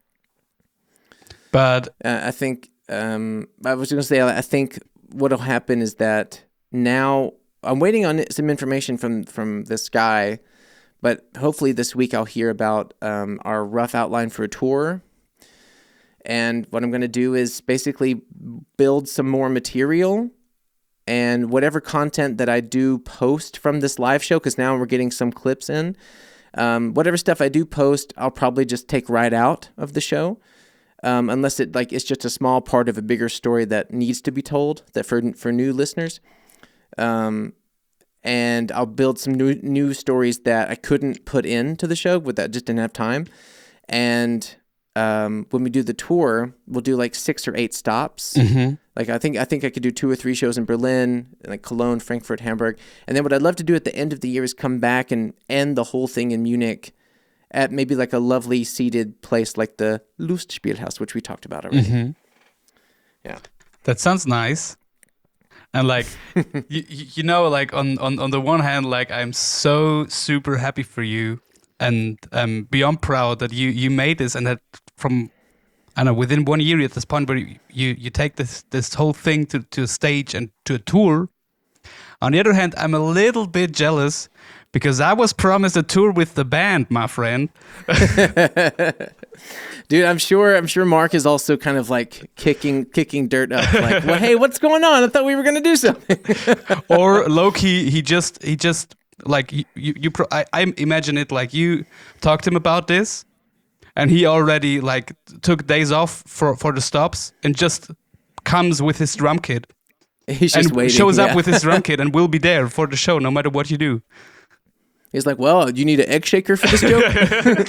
B: But
A: I think, I was going to say, I think what'll happen is that now I'm waiting on some information from this guy, but hopefully this week I'll hear about our rough outline for a tour. And what I'm going to do is basically build some more material, and whatever content that I do post from this live show, because now we're getting some clips in, whatever stuff I do post, I'll probably just take right out of the show, unless it's just a small part of a bigger story that needs to be told, that for new listeners. And I'll build some new stories that I couldn't put into the show, that just didn't have time. And when we do the tour, we'll do like 6 or 8 stops.
B: Mm-hmm.
A: Like I think I could do 2 or 3 shows in Berlin, like Cologne, Frankfurt, Hamburg. And then what I'd love to do at the end of the year is come back and end the whole thing in Munich at maybe like a lovely seated place like the Lustspielhaus, which we talked about already.
B: Mm-hmm.
A: Yeah.
B: That sounds nice. And like, like on the one hand, like I'm so super happy for you, and beyond proud that you made this, and that from, I don't know, within 1 year at this point where you take this whole thing to a stage and to a tour, On the other hand, I'm a little bit jealous because I was promised a tour with the band, my friend.
A: Dude, I'm sure Mark is also kind of like kicking dirt up, like, well, hey, what's going on? I thought we were gonna do something.
B: Or low-key, he just like I imagine it like you talked to him about this, and he already like took days off for the stops and just comes with his drum kit.
A: He's just waiting.
B: Shows up with his drum kit and will be there for the show no matter what you do.
A: He's like, well, do you need an egg shaker for this joke?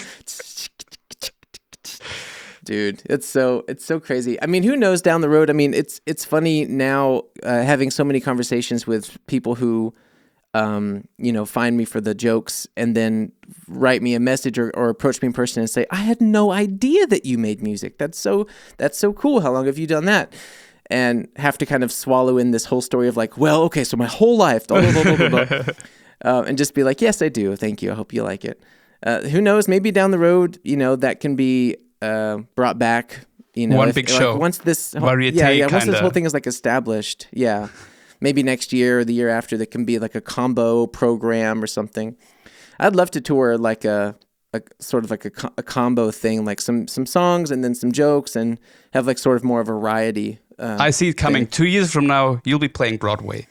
A: Dude, it's so crazy. I mean, who knows down the road? I mean, it's funny now having so many conversations with people who, find me for the jokes and then write me a message or approach me in person and say, I had no idea that you made music. That's so cool. How long have you done that? And have to kind of swallow in this whole story of like, well, okay, so my whole life, blah, blah, blah, blah, blah. And just be like, yes, I do. Thank you. I hope you like it. Who knows? Maybe down the road, that can be brought back.
B: One big show.
A: Once this,
B: variety,
A: once this whole thing is like established, maybe next year or the year after, that can be like a combo program or something. I'd love to tour like a sort of like a combo thing, like some songs and then some jokes, and have like sort of more of a variety.
B: I see it coming. 2 years from now, you'll be playing Broadway.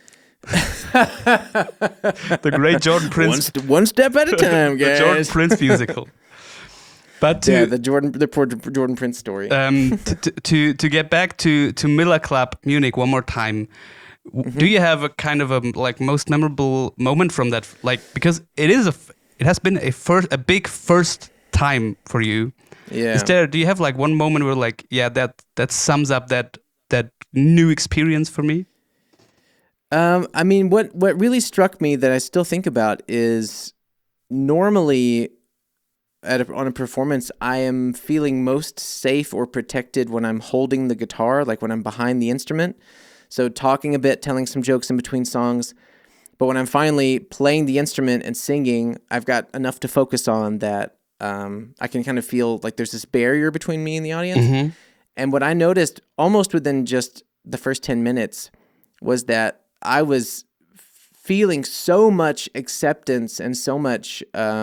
B: The great Jordan Prince.
A: One step at a time, guys.
B: The Jordan Prince musical. But
A: the poor Jordan Prince story.
B: To get back to Miller Club Munich one more time, do you have a kind of a like most memorable moment from that? Like, because it has been a big first time for you.
A: Yeah.
B: Do you have like one moment where like, that sums up that new experience for me?
A: I mean, what really struck me that I still think about is normally on a performance, I am feeling most safe or protected when I'm holding the guitar, like when I'm behind the instrument. So talking a bit, telling some jokes in between songs. But when I'm finally playing the instrument and singing, I've got enough to focus on that I can kind of feel like there's this barrier between me and the audience.
B: Mm-hmm.
A: And what I noticed almost within just the first 10 minutes was that I was feeling so much acceptance and so much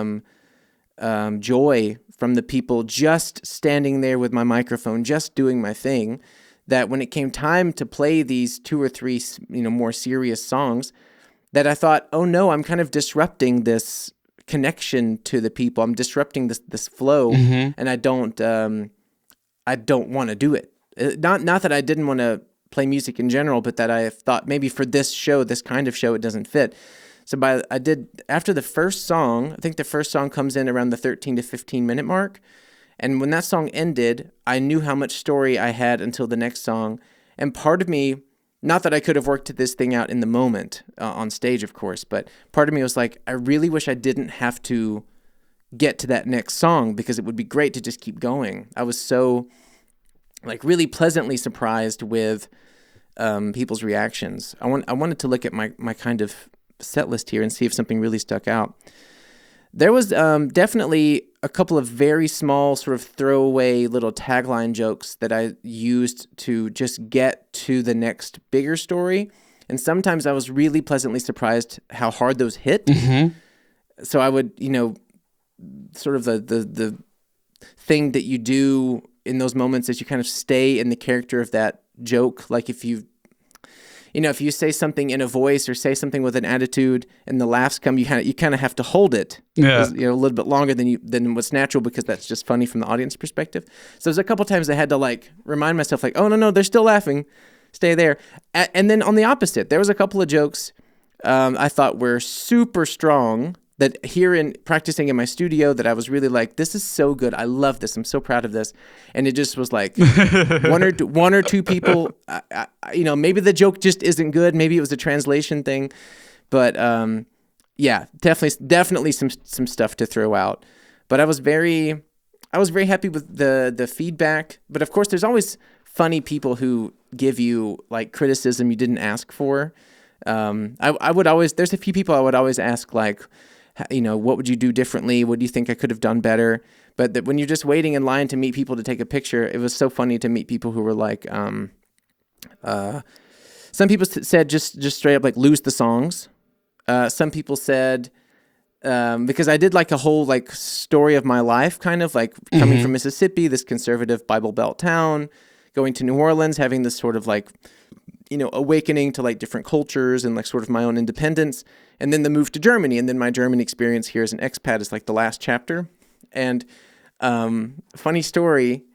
A: joy from the people just standing there with my microphone, just doing my thing, that when it came time to play these 2 or 3, more serious songs, that I thought, oh no, I'm kind of disrupting this connection to the people. I'm disrupting this flow,
B: mm-hmm.
A: and I don't want to do it. Not that I didn't want to play music in general, but that I thought maybe for this show, this kind of show, it doesn't fit. So after the first song, I think the first song comes in around the 13 to 15 minute mark. And when that song ended, I knew how much story I had until the next song. And part of me, not that I could have worked this thing out in the moment on stage, of course, but part of me was like, I really wish I didn't have to get to that next song because it would be great to just keep going. I was so really pleasantly surprised with people's reactions. I wanted to look at my kind of set list here and see if something really stuck out. There was definitely a couple of very small sort of throwaway little tagline jokes that I used to just get to the next bigger story. And sometimes I was really pleasantly surprised how hard those hit.
B: Mm-hmm.
A: So I would, sort of the thing that you do in those moments is you kind of stay in the character of that joke. Like if you say something in a voice or say something with an attitude and the laughs come, you kind of have to hold it, a little bit longer than what's natural because that's just funny from the audience perspective. So there's a couple times I had to remind myself oh no, they're still laughing, stay there. And then on the opposite, there was a couple of jokes I thought were super strong that here in practicing in my studio that I was really like, this is so good. I love this. I'm so proud of this. And it just was like one or two people, maybe the joke just isn't good. Maybe it was a translation thing, but definitely some stuff to throw out. But I was very happy with the feedback. But of course, there's always funny people who give you criticism you didn't ask for. There's a few people I would always ask what would you do differently? What do you think I could have done better? But that when you're just waiting in line to meet people to take a picture, it was so funny to meet people who were Some people said just straight up like lose the songs. Some people said because I did like a whole like story of my life, kind of like coming from Mississippi, this conservative Bible Belt town, going to New Orleans, having this sort of like, you know, awakening to like different cultures and like sort of my own independence, and then the move to Germany, and then my German experience here as an expat is like the last chapter. And funny story.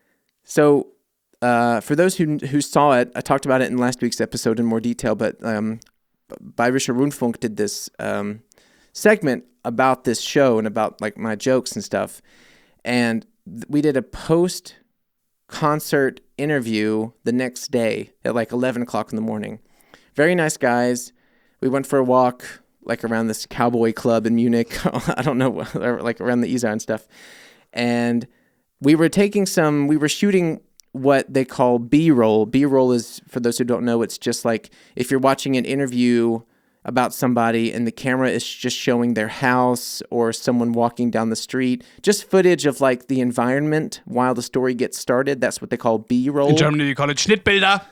A: So for those who saw it, I talked about it in last week's episode in more detail, but Bayerischer Rundfunk did this segment about this show and about like my jokes and stuff. And we did a post-concert interview the next day at like 11 o'clock in the morning. Very nice guys. We went for a walk like around this cowboy club in Munich. I don't know, like around the Isar and stuff. And we were shooting what they call B-roll. B-roll is, for those who don't know, it's just like if you're watching an interview about somebody and the camera is just showing their house or someone walking down the street, just footage of like the environment while the story gets started. That's what they call B-roll.
B: In Germany, you call it Schnittbilder.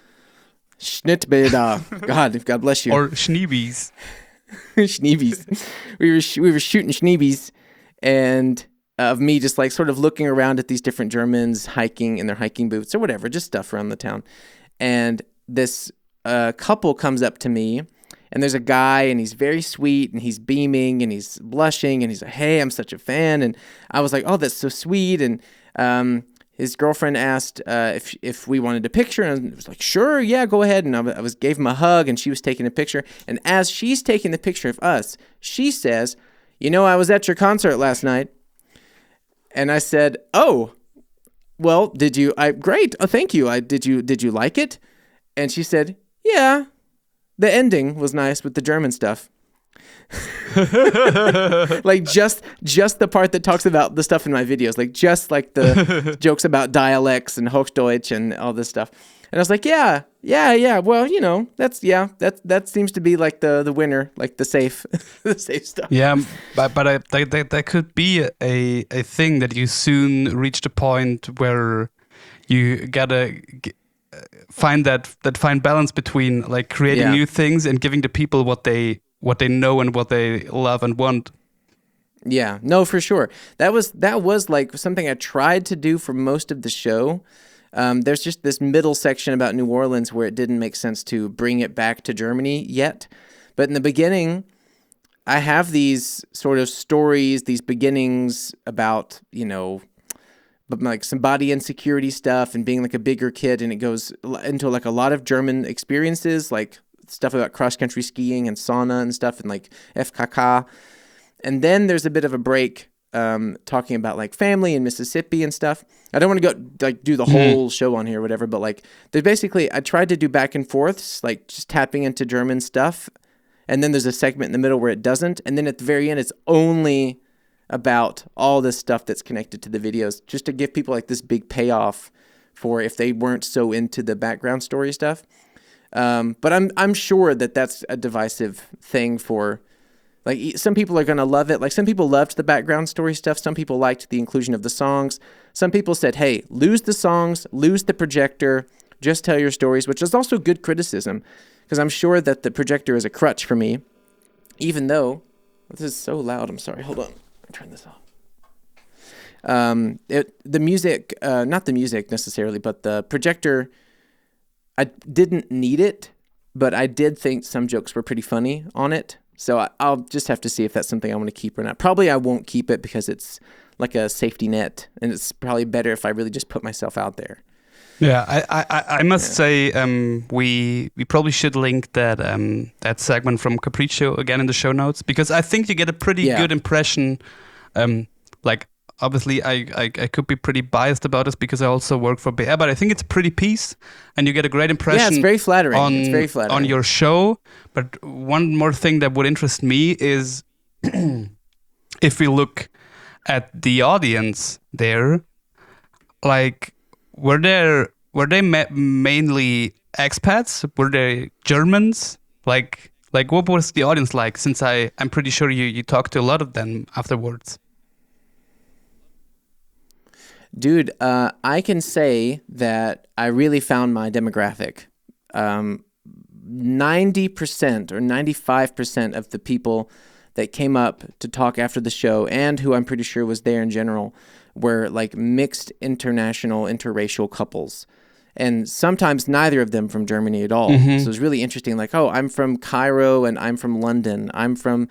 A: Schnittbilder. God bless you.
B: Or Schneebies.
A: Schneebies. We were shooting Schneebies, and of me just like sort of looking around at these different Germans hiking in their hiking boots or whatever, just stuff around the town. And this couple comes up to me, and there's a guy, and he's very sweet, and he's beaming, and he's blushing, and he's like, "Hey, I'm such a fan." And I was like, "Oh, that's so sweet." And his girlfriend asked if we wanted a picture, and I was like, "Sure, yeah, go ahead." And I gave him a hug, and she was taking a picture. And as she's taking the picture of us, she says, "You know, I was at your concert last night." And I said, "Oh, well, did you? Great. Oh, thank you. Did you like it?" And she said, "Yeah. The ending was nice with the German stuff." Like just the part that talks about the stuff in my videos, like just like the jokes about dialects and Hochdeutsch and all this stuff. And I was like, yeah. Well, you know, that seems to be like the winner, like the safe stuff.
B: Yeah, but that could be a thing that you soon reach the point where you gotta find that fine balance between like creating new things and giving the people what they know and what they love and want.
A: Yeah, no, for sure. That was like something I tried to do for most of the show. There's just this middle section about New Orleans where it didn't make sense to bring it back to Germany yet. But in the beginning, I have these sort of stories, these beginnings about, you know, but like some body insecurity stuff and being like a bigger kid, and it goes into like a lot of German experiences, like stuff about cross-country skiing and sauna and stuff, and like FKK. And then there's a bit of a break talking about like family in Mississippi and stuff. I don't want to go like do the whole show on here or whatever, but like there's basically, I tried to do back and forths, like just tapping into German stuff. And then there's a segment in the middle where it doesn't. And then at the very end, it's only about all this stuff that's connected to the videos, just to give people like this big payoff for if they weren't so into the background story stuff. But I'm sure that that's a divisive thing for, like, some people are going to love it. Like, some people loved the background story stuff. Some people liked the inclusion of the songs. Some people said, hey, lose the songs, lose the projector, just tell your stories, which is also good criticism, because I'm sure that the projector is a crutch for me, even though, this is so loud, I'm sorry, hold on. Turn this off. The music, not the music necessarily, but the projector, I didn't need it, but I did think some jokes were pretty funny on it. So I'll just have to see if that's something I want to keep or not. Probably I won't keep it because it's like a safety net, and it's probably better if I really just put myself out there.
B: Yeah, I must say we probably should link that that segment from Capriccio again in the show notes, because I think you get a pretty good impression. Like, obviously I could be pretty biased about this because I also work for BR, but I think it's a pretty piece, and you get a great impression.
A: Yeah, it's very flattering. It's very flattering
B: on your show. But one more thing that would interest me is if we look at the audience there, like. Were they mainly expats? Were they Germans? Like what was the audience like? Since I'm pretty sure you talked to a lot of them afterwards.
A: Dude, I can say that I really found my demographic. 90% or 95% of the people that came up to talk after the show, and who I'm pretty sure was there in general, were like mixed international, interracial couples. And sometimes neither of them from Germany at all.
B: Mm-hmm.
A: So it was really interesting. Like, oh, I'm from Cairo and I'm from London. I'm from,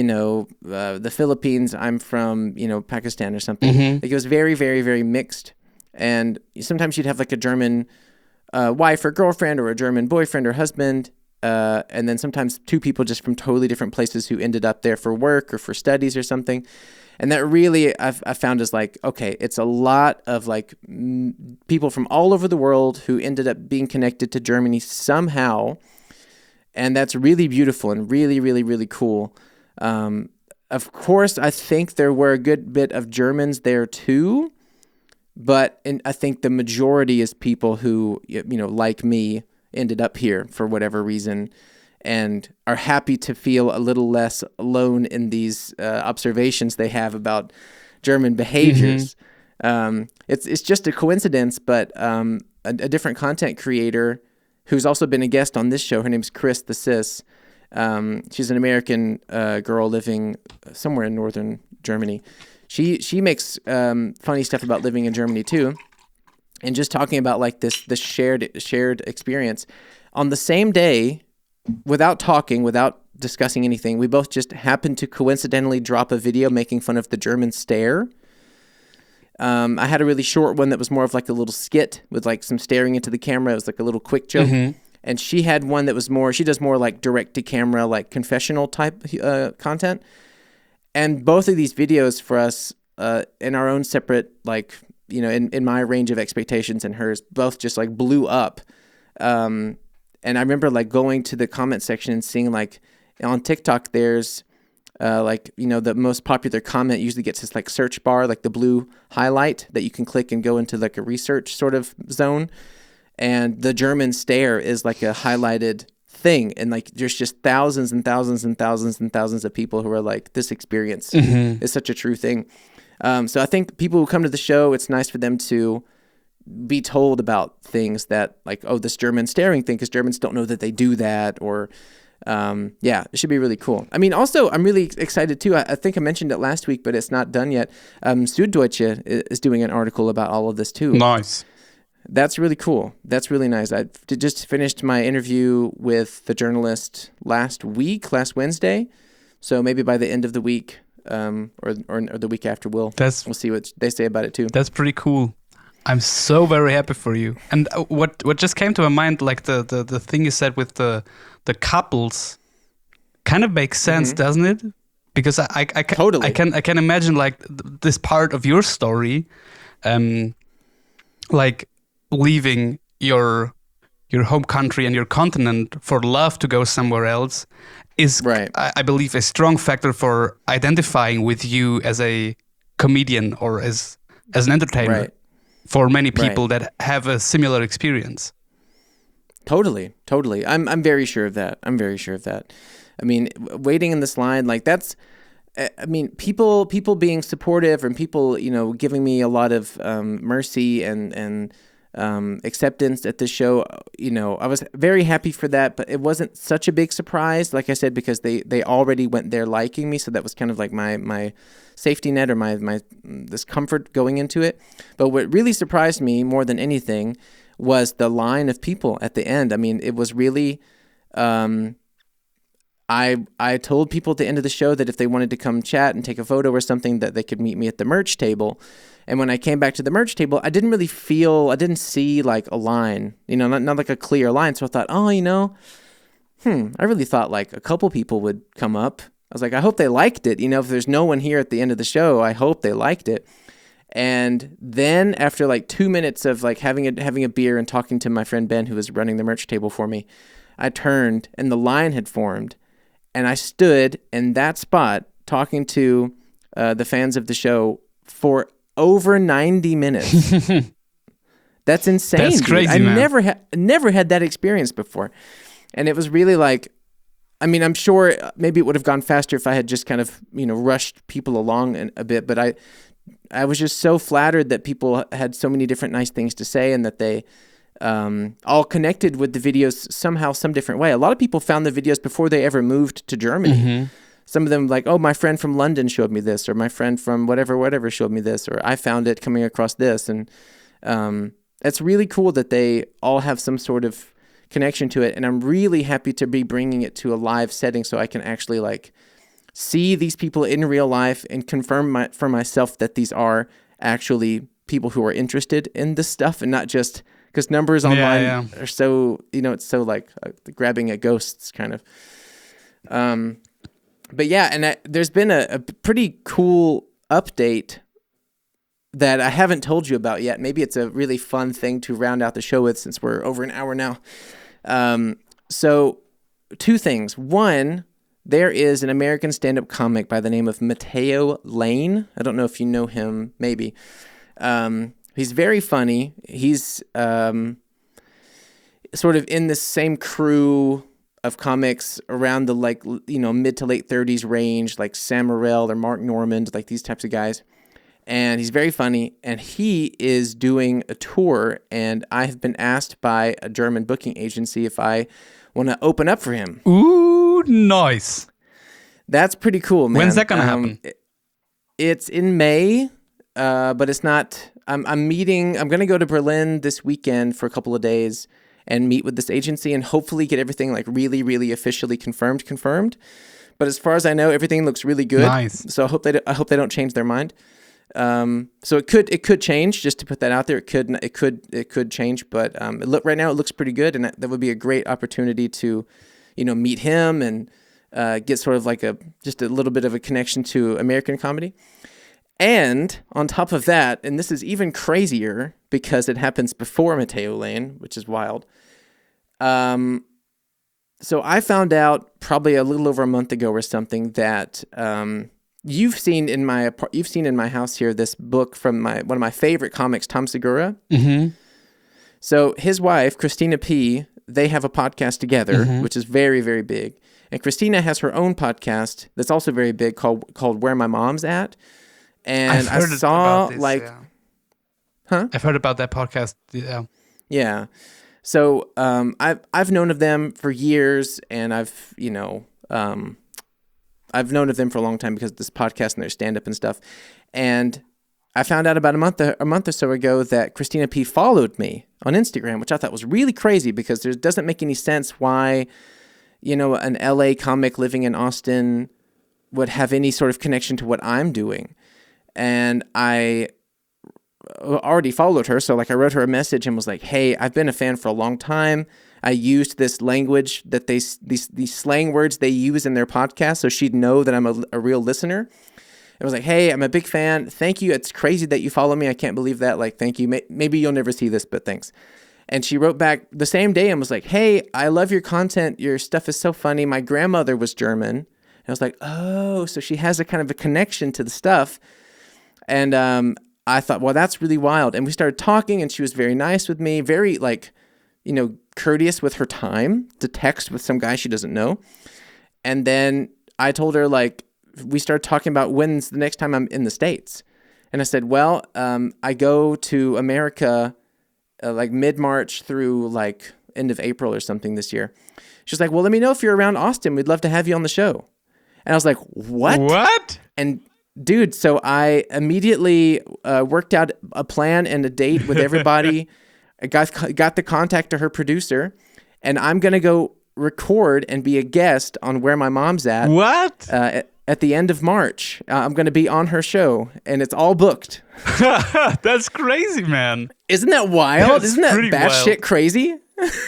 A: the Philippines. I'm from, Pakistan or something.
B: Mm-hmm.
A: Like, it was very, very, very mixed. And sometimes you'd have like a German wife or girlfriend, or a German boyfriend or husband. And then sometimes two people just from totally different places who ended up there for work or for studies or something. And that really I found is like, okay, it's a lot of like people from all over the world who ended up being connected to Germany somehow. And that's really beautiful and really, really, really cool. Of course, I think there were a good bit of Germans there too. But I think the majority is people who, like me, ended up here for whatever reason, and are happy to feel a little less alone in these observations they have about German behaviors. Mm-hmm. It's just a coincidence, but a different content creator who's also been a guest on this show, her name's Chris the Sis. She's an American girl living somewhere in northern Germany. She makes funny stuff about living in Germany too, and just talking about like this shared experience. On the same day, without talking, without discussing anything, we both just happened to coincidentally drop a video making fun of the German stare. I had a really short one that was more of like a little skit with like some staring into the camera. It was like a little quick joke. Mm-hmm. And she had one that was she does more like direct to camera, like confessional type content. And both of these videos for us, in our own separate, like, in my range of expectations and hers, both just like blew up. And I remember like going to the comment section and seeing like on TikTok, there's the most popular comment usually gets this like search bar, like the blue highlight that you can click and go into like a research sort of zone. And the German stare is like a highlighted thing. And like there's just thousands and thousands and thousands and thousands of people who are like, this experience mm-hmm. is such a true thing. So I think people who come to the show, it's nice for them to be told about things that like, oh, this German staring thing, because Germans don't know that they do that, or it should be really cool. I mean, also, I'm really excited too. I think I mentioned it last week, but it's not done yet. Süddeutsche is doing an article about all of this too.
B: Nice.
A: That's really cool. That's really nice. I just finished my interview with the journalist last Wednesday. So maybe by the end of the week, or the week after, we'll see what they say about it too.
B: That's pretty cool. I'm so very happy for you. And what just came to my mind, like the thing you said with the couples, kind of makes sense, mm-hmm. doesn't it? Because I
A: totally.
B: I can imagine like this part of your story, like leaving your home country and your continent for love to go somewhere else is, right. I believe, a strong factor for identifying with you as a comedian or as an entertainer, right. for many people right. that have a similar experience.
A: Totally. I'm very sure of that. I mean, waiting in this line, like that's, I mean, people being supportive and people, giving me a lot of mercy and acceptance at this show, I was very happy for that, but it wasn't such a big surprise, like I said, because they already went there liking me, so that was kind of like my safety net or my this comfort going into it. But what really surprised me more than anything was the line of people at the end. I mean, it was really, I told people at the end of the show that if they wanted to come chat and take a photo or something, that they could meet me at the merch table. And when I came back to the merch table, I didn't see like a line, not like a clear line. So I thought, I really thought like a couple people would come up. I was like, I hope they liked it. If there's no one here at the end of the show, I hope they liked it. And then after like 2 minutes of like having a beer and talking to my friend Ben, who was running the merch table for me, I turned and the line had formed. And I stood in that spot talking to the fans of the show for over 90 minutes. That's insane.
B: That's crazy,
A: I
B: man.
A: never had that experience before. And it was really like, I mean, I'm sure maybe it would have gone faster if I had just kind of, rushed people along a bit. But I was just so flattered that people had so many different nice things to say, and that they all connected with the videos somehow, some different way. A lot of people found the videos before they ever moved to Germany.
B: Mm-hmm.
A: Some of them like, oh, my friend from London showed me this, or my friend from whatever showed me this, or I found it coming across this. And it's really cool that they all have some sort of connection to it. And I'm really happy to be bringing it to a live setting so I can actually like see these people in real life and confirm for myself that these are actually people who are interested in this stuff, and not just because numbers online are so, it's so like grabbing at ghosts kind of. But yeah, and there's been a pretty cool update that I haven't told you about yet. Maybe it's a really fun thing to round out the show with since we're over an hour now. So 2 things. One, there is an American stand-up comic by the name of Matteo Lane. I don't know if you know him, maybe. He's very funny. He's sort of in the same crew of comics around the mid to late 30s range, like Sam Morril or Mark Normand, like these types of guys. And he's very funny, and he is doing a tour, and I have been asked by a German booking agency if I want to open up for him.
B: Ooh, nice.
A: That's pretty cool, man.
B: When's that going to happen?
A: It's in May, but it's not... I'm going to go to Berlin this weekend for a couple of days and meet with this agency and hopefully get everything like really, really officially confirmed. But as far as I know, everything looks really good.
B: Nice.
A: So I hope they don't change their mind. So it could change, just to put that out there. It could change, but right now it looks pretty good, and that would be a great opportunity to, meet him and get sort of like just a little bit of a connection to American comedy. And on top of that, and this is even crazier because it happens before Matteo Lane, which is wild. So I found out probably a little over a month ago or something that you've seen in my house here this book from one of my favorite comics, Tom Segura.
B: Mm-hmm.
A: So his wife, Christina P., they have a podcast together, which is very, very big. And Christina has her own podcast that's also very big called Where My Mom's At. And I saw
B: I've heard about that podcast. Yeah.
A: Yeah. So I've known of them for years, and I've known of them for a long time because of this podcast and their stand-up and stuff. And I found out about a month or so ago that Christina P. followed me on Instagram, which I thought was really crazy because it doesn't make any sense why, an LA comic living in Austin would have any sort of connection to what I'm doing. And I already followed her, so I wrote her a message and was like, "Hey, I've been a fan for a long time. I used this language that these slang words they use in their podcast, so she'd know that I'm a real listener." I was like, "Hey, I'm a big fan. Thank you. It's crazy that you follow me. I can't believe that. Thank you. Maybe you'll never see this, but thanks." And she wrote back the same day and was like, "Hey, I love your content. Your stuff is so funny. My grandmother was German." And I was like, "Oh, so she has a kind of a connection to the stuff." And I thought, well, that's really wild. And we started talking, and she was very nice with me, very courteous with her time to text with some guy she doesn't know. And then I told her, we started talking about when's the next time I'm in the States. And I said, well, I go to America mid-March through end of April or something this year. She's like, well, let me know if you're around Austin. We'd love to have you on the show. And I was like, what?
B: What?
A: And dude, so I immediately worked out a plan and a date with everybody. I got the contact to her producer, and I'm going to go record and be a guest on Where My Mom's At.
B: What?
A: At the end of March. I'm going to be on her show, and it's all booked.
B: That's crazy, man.
A: Isn't that wild? Isn't that batshit crazy?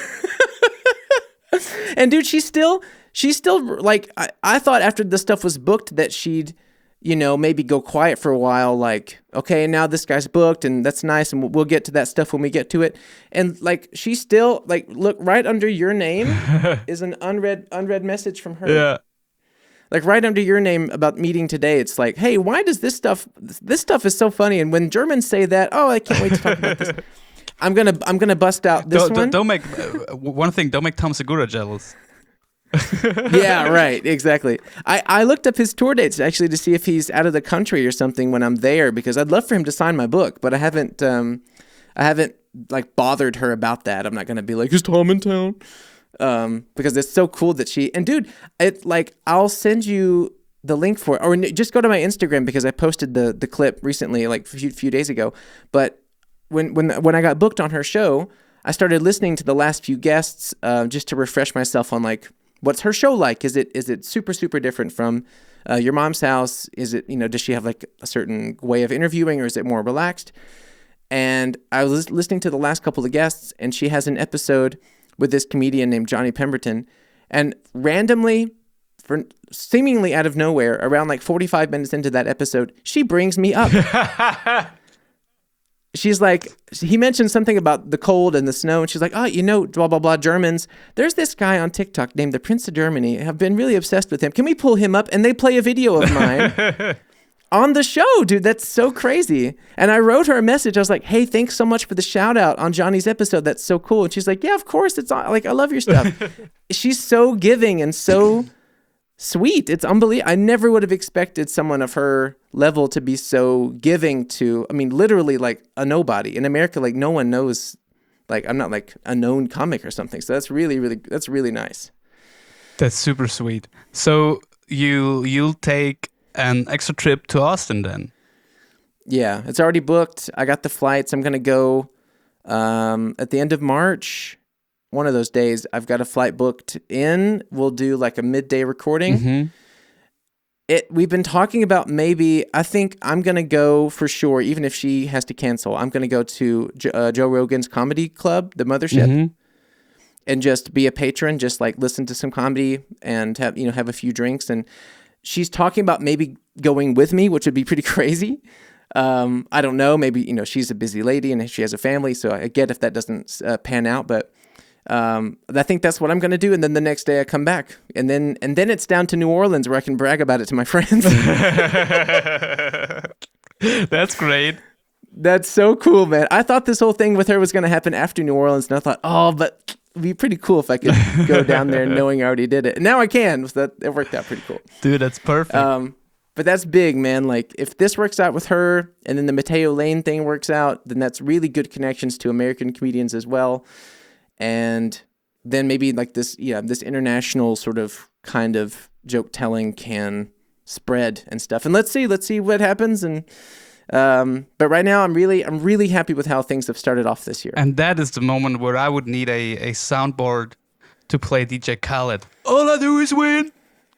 A: And dude, she's still I thought after the stuff was booked that she'd maybe go quiet for a while, okay, now this guy's booked, and that's nice, and we'll get to that stuff when we get to it. And she's still look, right under your name is an unread message from her.
B: Yeah.
A: Right under your name about meeting today, it's like, hey, why does this stuff is so funny, and when Germans say that, oh, I can't wait to talk about this. I'm gonna bust out this one.
B: Don't make one thing. Don't make Tom Segura jealous.
A: Yeah, right. Exactly. I looked up his tour dates actually to see if he's out of the country or something when I'm there, because I'd love for him to sign my book, but I haven't like bothered her about that. I'm not gonna be like, is Tom in town? Because it's so cool that and dude, I'll send you the link for it, or just go to my Instagram because I posted the clip recently, like a few days ago. But when I got booked on her show, I started listening to the last few guests just to refresh myself on like, what's her show like? Is it super, super different from Your Mom's House? Is it, does she have like a certain way of interviewing, or is it more relaxed? And I was listening to the last couple of guests, and she has an episode with this comedian named Johnny Pemberton, and randomly, for seemingly out of nowhere, around like 45 minutes into that episode, she brings me up. She's like, he mentioned something about the cold and the snow, and she's like, blah, blah, blah, Germans. There's this guy on TikTok named the Prince of Germany. I've been really obsessed with him. Can we pull him up? And they play a video of mine on the show, dude. That's so crazy. And I wrote her a message. I was like, hey, thanks so much for the shout out on Johnny's episode. That's so cool. And she's like, yeah, of course. It's like, I love your stuff. She's so giving and so sweet. It's unbelievable. I never would have expected someone of her level to be so giving to, literally like a nobody. In America, like no one knows, like I'm not like a known comic or something. So that's really, that's really nice.
B: That's super sweet. So you'll take an extra trip to Austin then?
A: Yeah, it's already booked. I got the flights. I'm going to go at the end of March. One of those days, I've got a flight booked in. We'll do like a midday recording. Mm-hmm. We've been talking about maybe, I think I'm going to go for sure, even if she has to cancel. I'm going to go to Joe Rogan's comedy club, The Mothership, mm-hmm. and just be a patron, just like listen to some comedy and have a few drinks. And she's talking about maybe going with me, which would be pretty crazy. I don't know. Maybe, she's a busy lady and she has a family. So I get if that doesn't pan out, but I think that's what I'm going to do. And then the next day I come back, and then it's down to New Orleans where I can brag about it to my friends.
B: That's great.
A: That's so cool, man. I thought this whole thing with her was going to happen after New Orleans, and I thought, but it'd be pretty cool if I could go down there knowing I already did it. And now I can. So it worked out pretty cool.
B: Dude, that's perfect.
A: But that's big, man. Like, if this works out with her, and then the Mateo Lane thing works out, then that's really good connections to American comedians as well. And then maybe like this international sort of kind of joke telling can spread and stuff. And let's see what happens. And but right now I'm really happy with how things have started off this year.
B: And that is the moment where I would need a soundboard to play DJ Khaled. All I do is win.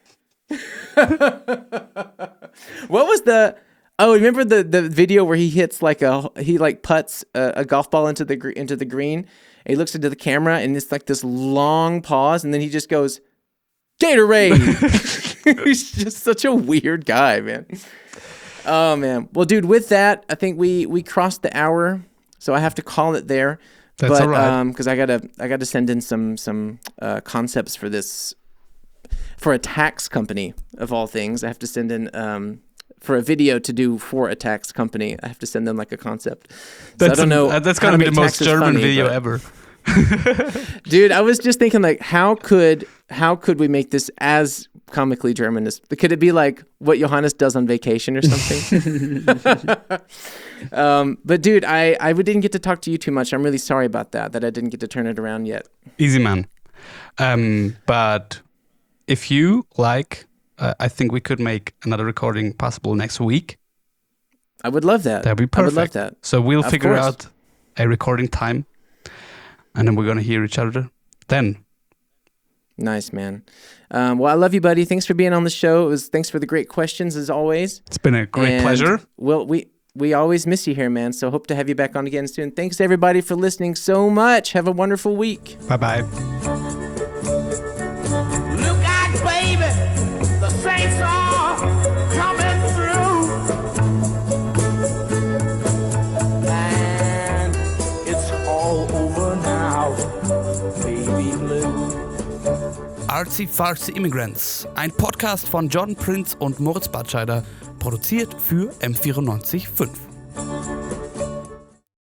A: What was remember the video where he hits putts a golf ball into the green, and he looks into the camera, and it's like this long pause, and then he just goes, Gatorade. He's just such a weird guy, man. Oh man. Well, dude, with that, I think we crossed the hour, so I have to call it there.
B: That's all right.
A: Because I gotta send in some concepts for this, for a tax company of all things. I have to send in for a video to do for a tax company. I have to send them like a concept. So I don't know.
B: That's gonna be the most German video ever.
A: Dude, I was just thinking like, how could we make this as comically German as, could it be like what Johannes does on vacation or something? But dude, I didn't get to talk to you too much. I'm really sorry about that I didn't get to turn it around yet.
B: Easy, man. But if you like, I think we could make another recording possible next week.
A: I would love that.
B: That'd be perfect.
A: I would love that.
B: So we'll figure out a recording time, and then we're going to hear each other then.
A: Nice, man. Well, I love you, buddy. Thanks for being on the show. Thanks for the great questions, as always.
B: It's been a great pleasure.
A: Well, we always miss you here, man. So hope to have you back on again soon. Thanks, everybody, for listening so much. Have a wonderful week.
B: Bye-bye.
C: Look out, baby. The saints are coming through. And it's all over now, baby blue.
B: Artsy Fartsy Immigrants, ein Podcast von Jordan Prince und Moritz Batscheider, produziert für M94.5.